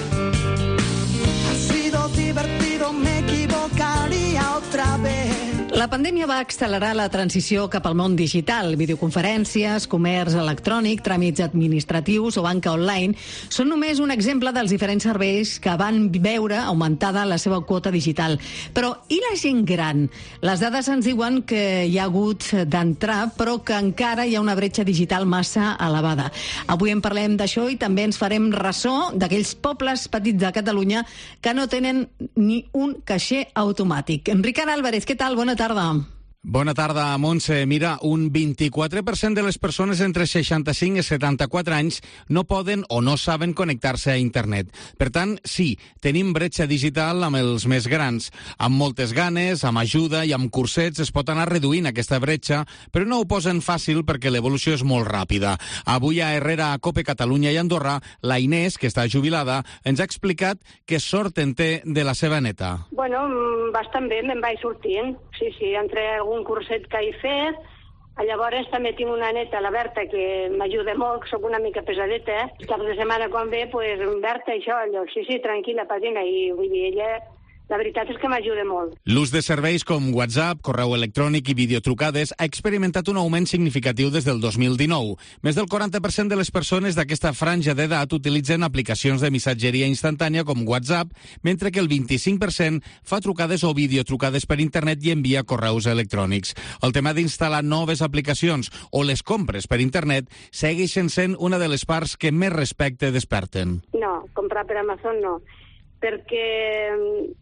Ha sido divertido, me equivocaría otra vez. La pandèmia va accelerar la transició cap al món digital. Videoconferències, comerç electrònic, tràmits administratius o banca online són només un exemple dels diferents serveis que van veure augmentada la seva quota digital. Però i la gent gran? Les dades ens diuen que hi ha hagut d'entrar, però que encara hi ha una bretxa digital massa elevada. Avui en parlem d'això i també ens farem ressò d'aquells pobles petits de Catalunya que no tenen ni un caixer automàtic. Ricard Álvarez, què tal? Bona tarda. Bona tarda, Montse. Mira, un 24% de les persones entre 65 i 74 anys no poden o no saben connectar-se a internet. Per tant, sí, tenim bretxa digital amb els més grans. Amb moltes ganes, amb ajuda i amb cursets es pot anar reduint aquesta bretxa, però no ho posen fàcil perquè l'evolució és molt ràpida. Avui a Herrera, a COPE Catalunya i Andorra, la Inés, que està jubilada, ens ha explicat que sort en té de la seva neta. Bueno, bastant bé, me'n vaig sortint. Sí, entre algun curset que he fet. Llavors també tinc una neta, la Berta, que m'ajuda molt, soc una mica pesadeta. Caps de setmana quan ve, pues, Berta, això, allò, sí, tranquil·la, padrina, i vull dir, ella... La veritat és que m'ajuda molt. L'ús de serveis com WhatsApp, correu electrònic i videotrucades ha experimentat un augment significatiu des del 2019. Més del 40% de les persones d'aquesta franja d'edat utilitzen aplicacions de missatgeria instantània com WhatsApp, mentre que el 25% fa trucades o videotrucades per internet i envia correus electrònics. El tema d'instal·lar noves aplicacions o les compres per internet segueixen sent una de les parts que més respecte desperten. No, comprar per Amazon no, perquè...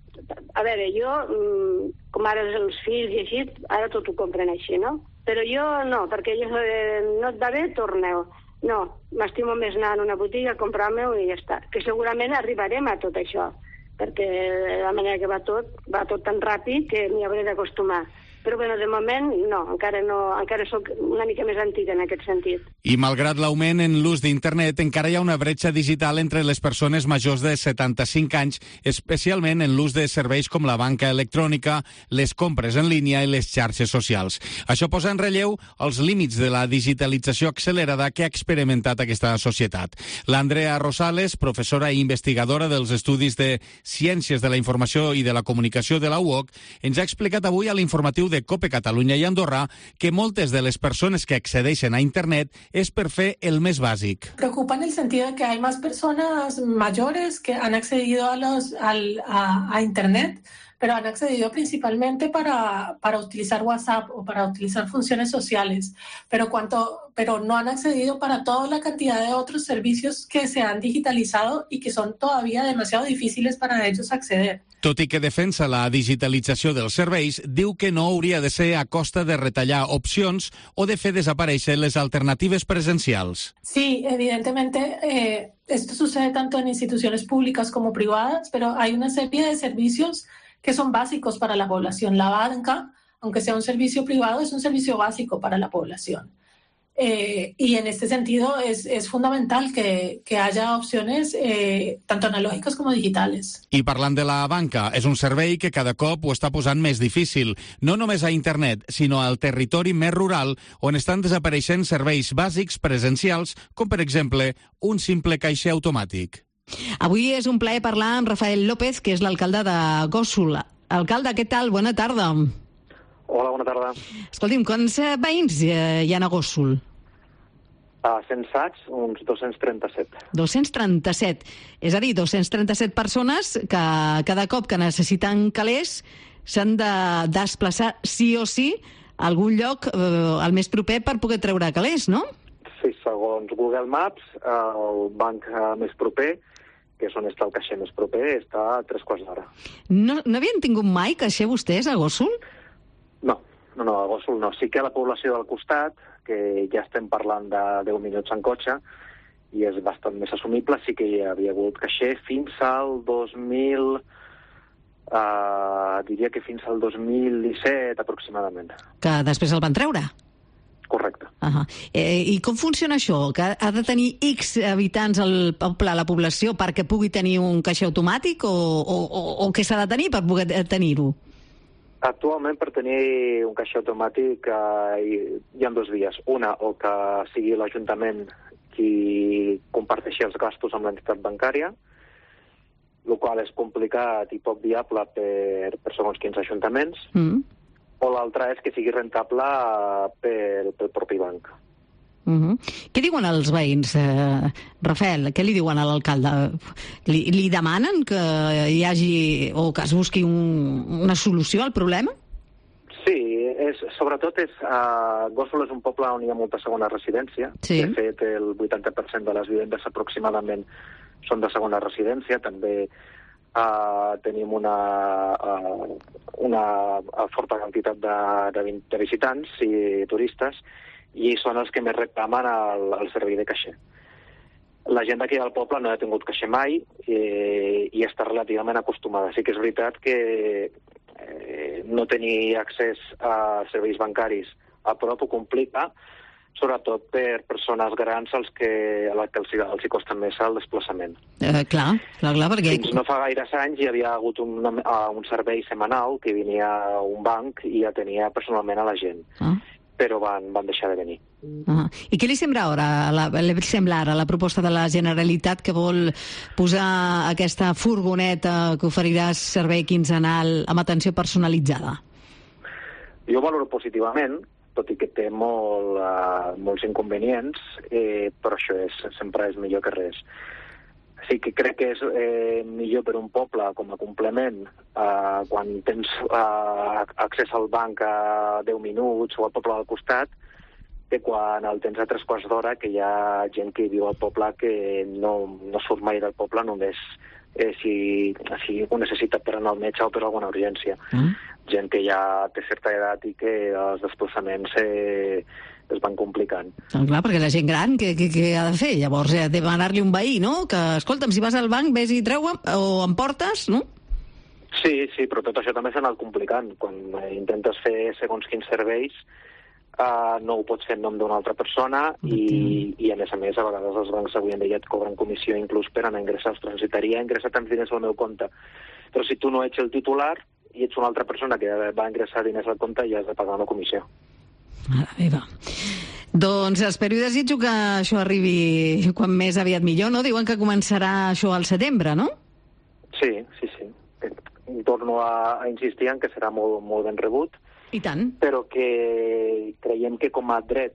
A veure, jo, com ara els fills i així, ara tot ho compren així, no? Però jo no, perquè jo no et va bé, torneu. No, m'estimo més anar a una botiga, comprar-me-ho i ja està. Que segurament arribarem a tot això, perquè de la manera que va tot tan ràpid que m'hi hauré d'acostumar. Però, bueno, de moment, no, encara soc una mica més antiga en aquest sentit. I malgrat l'augment en l'ús d'internet, encara hi ha una bretxa digital entre les persones majors de 75 anys, especialment en l'ús de serveis com la banca electrònica, les compres en línia i les xarxes socials. Això posa en relleu els límits de la digitalització accelerada que ha experimentat aquesta societat. L'Andrea Rosales, professora i investigadora dels Estudis de Ciències de la Informació i de la Comunicació de la UOC, ens ha explicat avui a l'informatiu de COPE Catalunya i Andorra que moltes de les persones que accedeixen a internet es per fer el més bàsic. Preocupa en el sentido de que hay más personas mayores que han accedido a internet, pero han accedido principalmente para utilizar WhatsApp o para utilizar funciones sociales, pero no han accedido para toda la cantidad de otros servicios que se han digitalizado y que son todavía demasiado difíciles para ellos acceder. Tot i que defensa la digitalització dels serveis, diu que no hauria de ser a costa de retallar opcions o de fer desaparèixer les alternatives presencials. Sí, evidentemente esto sucede tanto en instituciones públicas como privadas, pero hay una serie de servicios que son básicos para la población. La banca, aunque sea un servicio privado, es un servicio básico para la población. Y en este sentido es fundamental que haya opciones tanto analògiques com digitales. I parlant de la banca, és un servei que cada cop ho està posant més difícil, no només a internet, sinó al territori més rural, on estan desapareixent serveis bàsics presencials, com per exemple un simple caixer automàtic. Avui és un plaer parlar amb Rafael López, que és l'alcalde de Gósol. Alcalde, què tal? Bona tarda. Hola, bona tarda. Escolti'm, quants veïns hi ha a Gósol? Censats, uns 237. 237. És a dir, 237 persones que cada cop que necessiten calés s'han de desplaçar sí o sí a algun lloc al més proper per poder treure calés, no? Sí, segons Google Maps, el banc més proper, que és on està el caixer més proper, està a 3 quarts d'hora. No havien tingut mai caixer vostès a Gósol? No, a Gósol no. Sí que a la població del costat, que ja estem parlant de 10 minuts en cotxe, i és bastant més assumible, sí que hi havia hagut caixer fins al 2000... diria que fins al 2017 aproximadament. Que després el van treure? Correcte. I com funciona això? Que ha de tenir X habitants al poble, a la població, perquè pugui tenir un caixer automàtic o què s'ha de tenir per poder tenir-ho? Actualment, per tenir un caixer automàtic hi ha dues vies. Una, o que sigui l'Ajuntament qui comparteixi els gastos amb l'entitat bancària, el qual és complicat i poc viable per segons quins ajuntaments. o l'altra és que sigui rentable pel propi banc. Què diuen els veïns, Rafael? Què li diuen a l'alcalde? Li demanen que hi hagi o que es busqui una solució al problema? Sí, sobretot Gósol és un poble on hi ha molta segona residència. Sí. De fet, el 80% de les vivendes aproximadament són de segona residència. També tenim una forta quantitat de visitants i turistes, i són els que més reclamen el servei de caixer. La gent d'aquí del poble no ha tingut caixer mai i està relativament acostumada. Sí que és veritat que no tenir accés a serveis bancaris a prop ho complica, sobretot per persones grans a les que els costa més el desplaçament. Clar, perquè... Fins no fa gaires anys hi havia hagut un servei setmanal que venia a un banc i atenia personalment a la gent. Però van deixar de venir. I què li sembla ara la proposta de la Generalitat, que vol posar aquesta furgoneta que oferirà servei quinzenal amb atenció personalitzada? Jo valoro positivament, tot i que té molts inconvenients, però això sempre és millor que res. Sí que crec que és millor per un poble com a complement quan tens accés al banc a 10 minuts o al poble del costat, que quan el tens a 3/4 d'hora, que hi ha gent que viu al poble que no surt mai del poble, només si ho necessita per anar al metge o per alguna urgència. Gent que ja té certa edat i que els desplaçaments es van complicant. Clar, perquè la gent gran, què ha de fer? Llavors, ha de demanar-li un veí, no? Que, escolta'm, si vas al banc, vés i treu-me, o em portes, no? Sí, però tot això també s'ha anat complicant. Quan intentes fer segons quins serveis, no ho pots fer en nom d'una altra persona i a més, a vegades els bancs avui en dia et cobren comissió inclús per anar a ingressar. Ostres, necessitaria ingressar tants diners al meu compte. Però si tu no ets el titular i ets una altra persona que va ingressar diners al compte, ja has de pagar una comissió. Mare meva. Doncs espero i desitjo que això arribi quan més aviat millor, no? Diuen que començarà això al setembre, no? Sí. Torno a insistir en que serà molt, molt ben rebut. I tant. Però que creiem que com a dret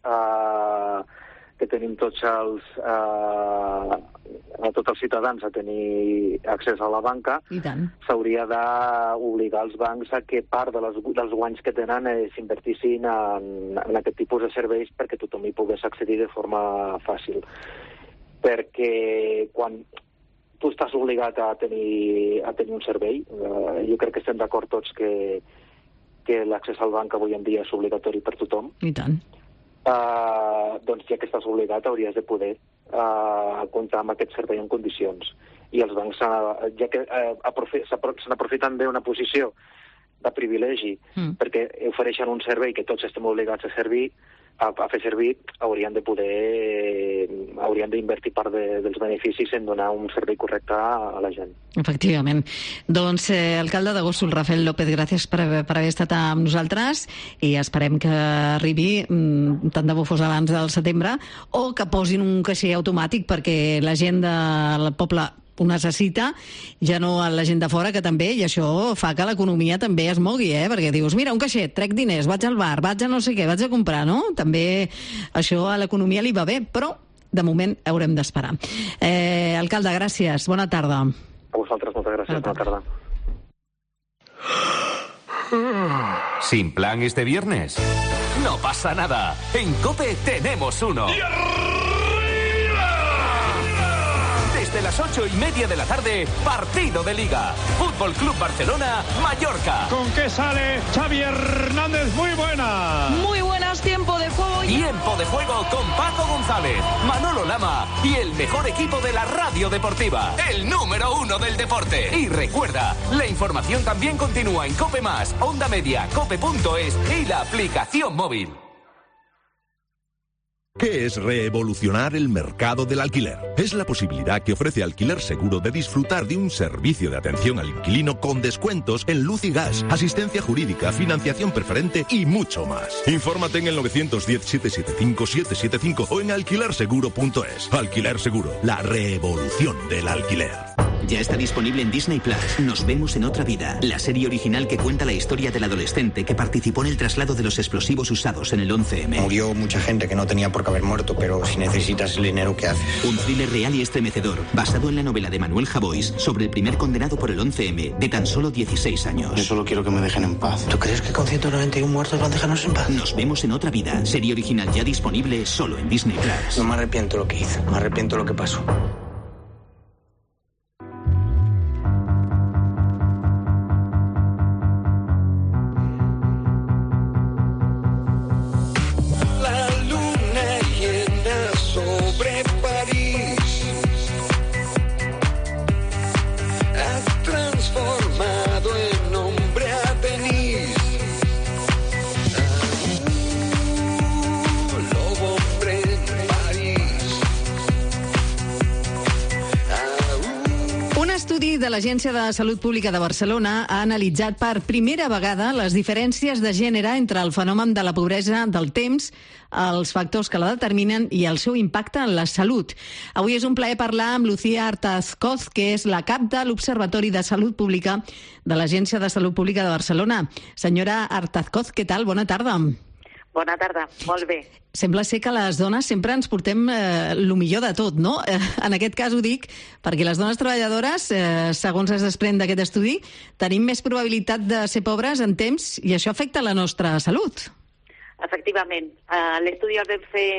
que tenim tots els ciutadans a tenir accés a la banca, s'hauria d'obligar els bancs a que part dels guanys que tenen s'invertissin en aquest tipus de serveis perquè tothom hi pogués accedir de forma fàcil. Perquè quan tu estàs obligat a tenir un servei, jo crec que estem d'acord tots que l'accés al banc avui en dia és obligatori per tothom. I tant. Doncs ja que estàs obligat hauries de poder comptar amb aquest servei en condicions. I els bancs, ja que se n'aprofiten d'una posició de privilegi perquè ofereixen un servei que tots estem obligats a fer servir, haurien d'invertir part dels beneficis en donar un servei correcte a la gent. Efectivament. Doncs, alcalde de Gósol, Rafael López, gràcies per haver estat amb nosaltres i esperem que arribi, tant de bo fos abans del setembre, o que posin un caixer automàtic perquè la gent del poble ho necessita, ja no la gent de fora, que també, i això fa que l'economia també es mogui, perquè dius, mira, un caixer, trec diners, vaig al bar, vaig a no sé què, vaig a comprar, no? També això a l'economia li va bé, però de moment haurem d'esperar. Alcalde, gràcies, bona tarda. A vosaltres, moltes gràcies, bona tarda. ¿Sin plan este viernes? No pasa nada. En COPE tenemos uno. Desde las 8:30 de la tarde, partido de Liga. Fútbol Club Barcelona, Mallorca. ¿Con qué sale Xavi Hernández? Muy buena. Muy buenas, tiempo de juego. Tiempo de juego con Paco González, Manolo Lama y el mejor equipo de la radio deportiva, el número 1 del deporte. Y recuerda, la información también continúa en COPE+, Onda Media, cope.es y la aplicación móvil. ¿Qué es revolucionar el mercado del alquiler? Es la posibilidad que ofrece Alquiler Seguro de disfrutar de un servicio de atención al inquilino con descuentos en luz y gas, asistencia jurídica, financiación preferente y mucho más. Infórmate en el 910-775-775 o en alquilerseguro.es. Alquiler Seguro, la revolución del alquiler. Ya está disponible en Disney Plus. Nos vemos en otra vida. La serie original que cuenta la historia del adolescente que participó en el traslado de los explosivos usados en el 11M. Murió mucha gente que no tenía por qué haber muerto, pero si necesitas el dinero, ¿qué haces? Un thriller real y estremecedor, basado en la novela de Manuel Javois sobre el primer condenado por el 11M, de tan solo 16 años. Yo solo quiero que me dejen en paz. ¿Tú crees que con 191 muertos van a dejarnos en paz? Nos vemos en otra vida. Serie original ya disponible solo en Disney Plus. No me arrepiento lo que hice, me arrepiento lo que pasó. De l'Agència de Salut Pública de Barcelona ha analitzat per primera vegada les diferències de gènere entre el fenomen de la pobresa del temps, els factors que la determinen i el seu impacte en la salut. Avui és un plaer parlar amb Lucía Artazcoz, que és la cap de l'Observatori de Salut Pública de l'Agència de Salut Pública de Barcelona. Senyora Artazcoz, què tal? Bona tarda. Bona tarda, molt bé. Sembla ser que les dones sempre ens portem el millor de tot, no? En aquest cas ho dic perquè les dones treballadores, segons es desprèn d'aquest estudi, tenim més probabilitat de ser pobres en temps i això afecta la nostra salut. Efectivament. L'estudi el vam fer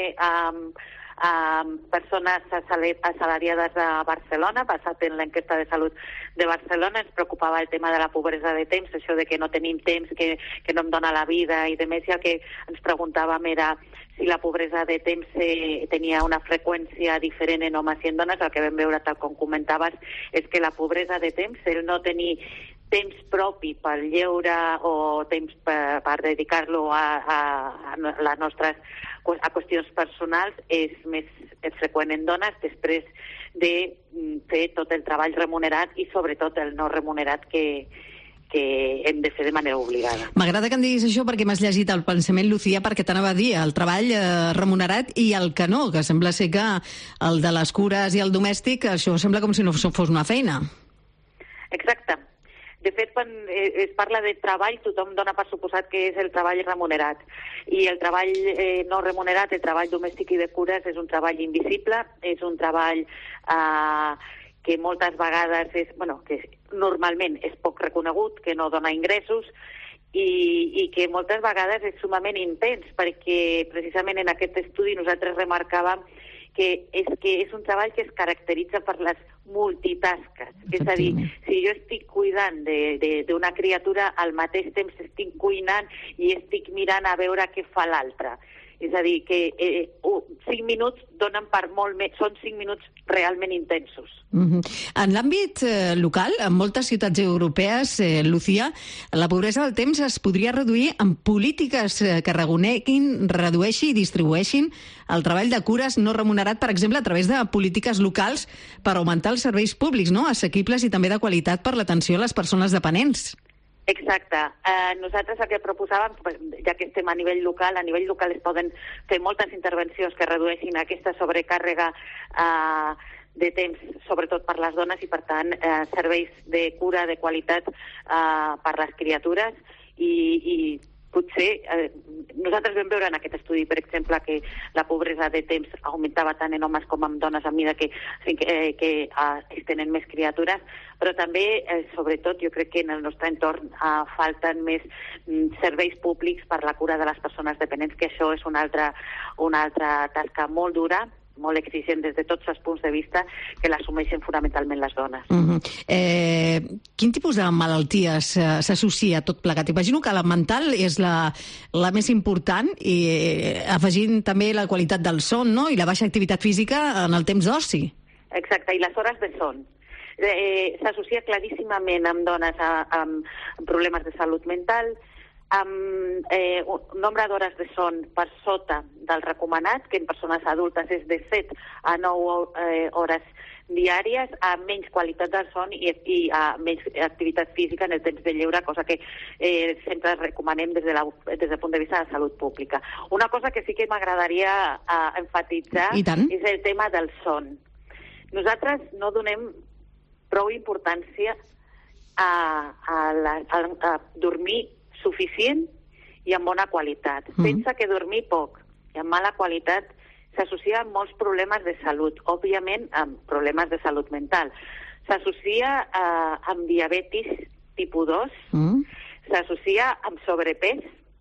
amb persones assalariades a Barcelona, basat en l'enquesta de salut de Barcelona. Ens preocupava el tema de la pobresa de temps, això de que no tenim temps, que no em dona la vida i de més, i el que ens preguntàvem era si la pobresa de temps tenia una freqüència diferent en homes i en dones. El que vam veure, tal com comentaves, és que la pobresa de temps, el no tenir temps propi per lleure o temps per dedicar-lo a les nostres a qüestions personals és més freqüent en dones després de fer tot el treball remunerat i sobretot el no remunerat que hem de fer de manera obligada. M'agrada que em diguis això perquè m'has llegit el pensament, Lucía, perquè t'anava a dir el treball remunerat i el que no, que sembla ser que el de les cures i el domèstic, això sembla com si no fos una feina. Exacte. De fet, quan es parla de treball, tothom dona per suposat que és el treball remunerat. I el treball no remunerat, el treball domèstic i de cures, és un treball invisible, és un treball que moltes vegades que normalment és poc reconegut, que no dona ingressos, i que moltes vegades és sumament intens, perquè precisament en aquest estudi nosaltres remarcàvem que és un treball que es caracteritza per les multitasques. És a dir, si jo estic cuidant d'una criatura, al mateix temps estic cuinant i estic mirant a veure què fa l'altre. És a dir, que 5 minuts donen per molt més, són 5 minuts realment intensos. En l'àmbit local, en moltes ciutats europees, Lucía, la pobresa del temps es podria reduir amb polítiques que reconeguin, redueixin i distribueixin el treball de cures no remunerat, per exemple, a través de polítiques locals per augmentar els serveis públics, no?, assequibles i també de qualitat per l'atenció a les persones dependents. Exacte. Nosaltres el que proposàvem, ja que estem a nivell local es poden fer moltes intervencions que redueixin aquesta sobrecàrrega de temps, sobretot per les dones, i per tant serveis de cura de qualitat per les criatures i potser nosaltres vam veure en aquest estudi, per exemple, que la pobresa de temps augmentava tant en homes com en dones a mesura que es tenen més criatures, però també, sobretot, jo crec que en el nostre entorn falten més serveis públics per la cura de les persones dependents, que això és una altra tasca molt dura, molt exigent des de tots els punts de vista, que l'assumeixen fonamentalment les dones. Quin tipus de malalties s'associa a tot plegat? Imagino que la mental és la més important, i afegint també la qualitat del son, no?, i la baixa activitat física en el temps d'oci. Exacte, i les hores de son. S'associa claríssimament amb dones amb problemes de salut mental, amb un nombre d'hores de son per sota del recomanat, que en persones adultes és de 7 a 9 hores diàries, a menys qualitat del son i a menys activitat física en el temps de lleure, cosa que sempre recomanem des del punt de vista de salut pública. Una cosa que sí que m'agradaria enfatitzar és el tema del son. Nosaltres no donem prou importància a dormir suficient i amb bona qualitat. Pensa que dormir poc i amb mala qualitat s'associa amb molts problemes de salut, òbviament amb problemes de salut mental. S'associa amb diabetis tipus 2, s'associa amb sobrepès,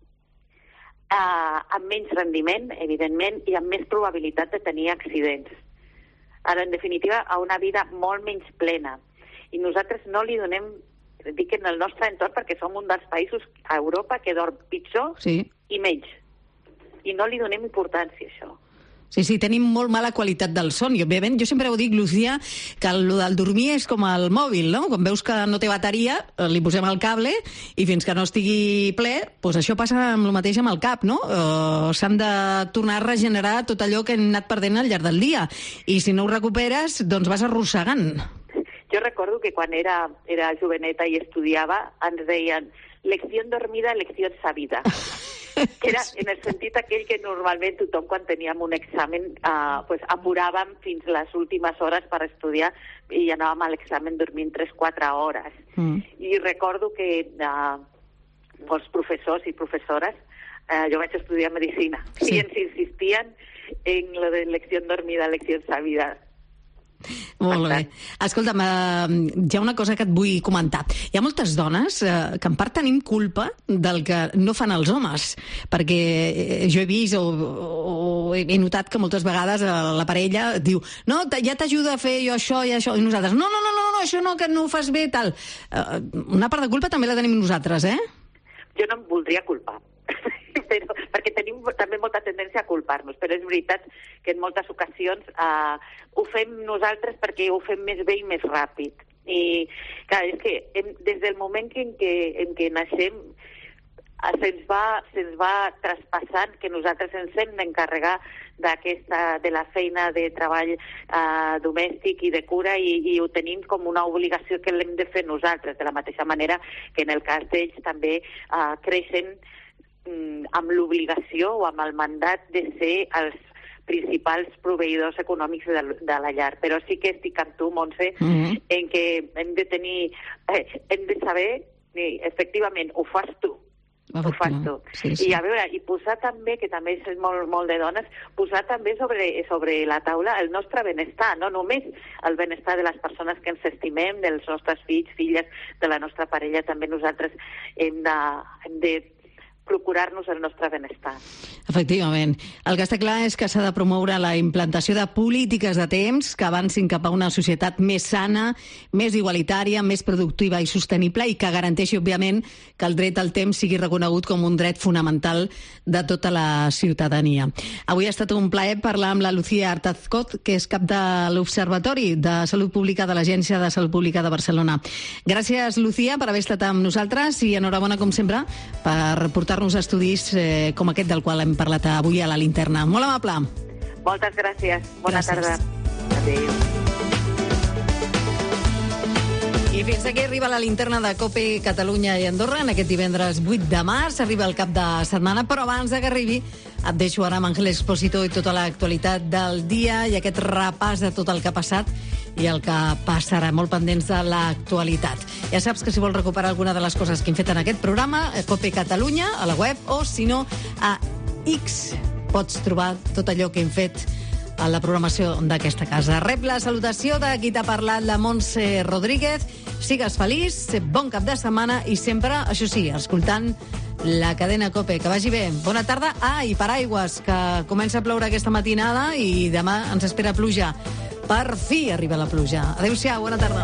amb menys rendiment, evidentment, i amb més probabilitat de tenir accidents. Ara, en definitiva, a una vida molt menys plena. I nosaltres no li donem, dic en el nostre entorn, perquè som un dels països a Europa que dorm pitjor i menys. I no li donem importància a això. Sí, tenim molt mala qualitat del son. I, òbviament, jo sempre ho dic, Lucía, que el del dormir és com el mòbil, no? Quan veus que no té bateria, li posem el cable i fins que no estigui ple, doncs això passa amb el mateix amb el cap, no? S'han de tornar a regenerar tot allò que hem anat perdent al llarg del dia. I si no ho recuperes, doncs vas arrossegant. Jo recordo que quan era joveneta i estudiava, ens deien lecció dormida, lecció sabida. Que era en el sentit aquell que normalment tothom, quan teníem un examen, apuràvem fins les últimes hores per estudiar i anàvem a l'examen dormint 3-4 hores. I recordo que molts professors i professores, jo vaig estudiar medicina, i ens insistien en la de lecció dormida, lecció sabida. Molt bé. Escolta'm, hi ha una cosa que et vull comentar. Hi ha moltes dones que en part tenim culpa del que no fan els homes, perquè jo he vist o he notat que moltes vegades la parella diu no, ja t'ajuda a fer jo això i això, i nosaltres no, això no, que no ho fas bé, tal. Una part de culpa també la tenim nosaltres, eh? Jo no em voldria culpar. Perquè tenim també molta tendència a culpar-nos, però és veritat que en moltes ocasions ho fem nosaltres perquè ho fem més bé i més ràpid. I clar, és que des del moment en què naixem se'ns va traspassant que nosaltres ens hem d'encarregar de la feina de treball domèstic i de cura i ho tenim com una obligació que l'hem de fer nosaltres, de la mateixa manera que en el cas d'ells també creixen amb l'obligació o amb el mandat de ser els principals proveïdors econòmics de la llar. Però sí que estic amb tu, Montse, en què hem de saber, efectivament, ho fas tu. Ho fas tu. Sí. I a veure, i posar també, que també és molt de dones, posar també sobre la taula el nostre benestar, no només el benestar de les persones que ens estimem, dels nostres fills, filles, de la nostra parella, també nosaltres hem de procurar-nos el nostre benestar. Efectivament. El que està clar és que s'ha de promoure la implantació de polítiques de temps que avancin cap a una societat més sana, més igualitària, més productiva i sostenible i que garanteixi, òbviament, que el dret al temps sigui reconegut com un dret fonamental de tota la ciutadania. Avui ha estat un plaer parlar amb la Lucía Artazcot, que és cap de l'Observatori de Salut Pública de l'Agència de Salut Pública de Barcelona. Gràcies, Lucía, per haver estat amb nosaltres i enhorabona, com sempre, per portar-nos estudis com aquest del qual hem parlat avui a la Linterna. Molt amable. Moltes gràcies. Bona tarda. Adéu. I fins aquí arriba la Linterna de COPE Catalunya i Andorra en aquest divendres 8 de març. Arriba el cap de setmana, però abans que arribi et deixo ara amb Ángel Expósito i tota l'actualitat del dia i aquest repàs de tot el que ha passat i el que passarà, molt pendents de l'actualitat. Ja saps que si vols recuperar alguna de les coses que hem fet en aquest programa, COPE Catalunya, a la web, o si no, a X pots trobar tot allò que hem fet a la programació d'aquesta casa. Rep la salutació de qui t'ha parlat, la Montse Rodríguez. Sigues feliç, bon cap de setmana i sempre, això sí, escoltant la cadena COPE. Que vagi bé. Bona tarda. I paraigües, que comença a ploure aquesta matinada i demà ens espera pluja. Per fi arriba la pluja. Adéu-siau, bona tarda.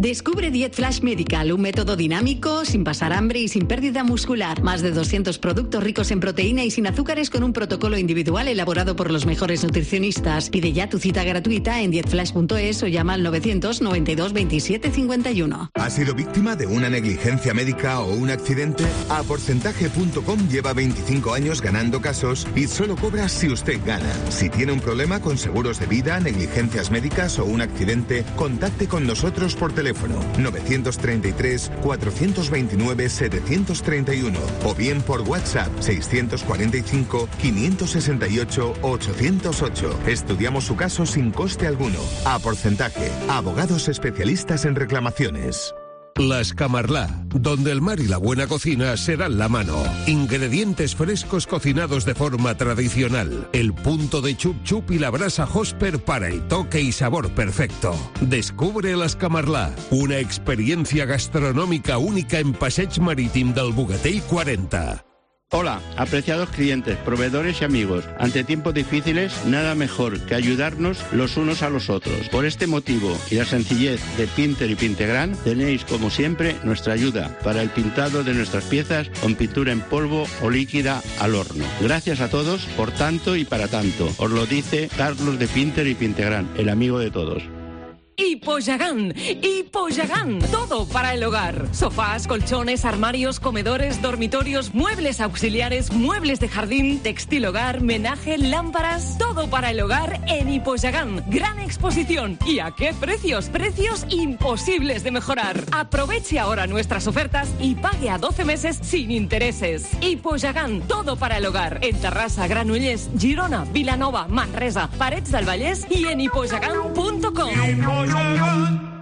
Descubre Diet Flash Medical, un método dinámico, sin pasar hambre y sin pérdida muscular. Más de 200 productos ricos en proteína y sin azúcares con un protocolo individual elaborado por los mejores nutricionistas. Pide ya tu cita gratuita en dietflash.es o llama al 992 27 51. ¿Ha sido víctima de una negligencia médica o un accidente? Aporcentaje.com lleva 25 años ganando casos y solo cobra si usted gana. Si tiene un problema con seguros de vida, negligencias médicas o un accidente, contacte con nosotros por teléfono 933 429 731 o bien por WhatsApp 645 568 808. Estudiamos su caso sin coste alguno. A Porcentaje, abogados especialistas en reclamaciones. La Escamarlá, donde el mar y la buena cocina serán la mano. Ingredientes frescos cocinados de forma tradicional. El punto de chup chup y la brasa Hosper para el toque y sabor perfecto. Descubre la Escamarlá, una experiencia gastronómica única en Passeig Marítim del Bogatell 40. Hola, apreciados clientes, proveedores y amigos. Ante tiempos difíciles, nada mejor que ayudarnos los unos a los otros. Por este motivo y la sencillez de Pinter y Pintegran, tenéis como siempre nuestra ayuda para el pintado de nuestras piezas con pintura en polvo o líquida al horno. Gracias a todos por tanto y para tanto. Os lo dice Carlos de Pinter y Pintegran, el amigo de todos. Hipoyagán, todo para el hogar. Sofás, colchones, armarios, comedores, dormitorios, muebles auxiliares, muebles de jardín, textil hogar, menaje, lámparas, todo para el hogar en Hipoyagán. Gran exposición. ¿Y a qué precios? Precios imposibles de mejorar. Aproveche ahora nuestras ofertas y pague a 12 meses sin intereses. Hipoyagán, todo para el hogar. En Terrassa, Granollers, Girona, Vilanova, Manresa, Parets del Vallès y en hipoyagán.com.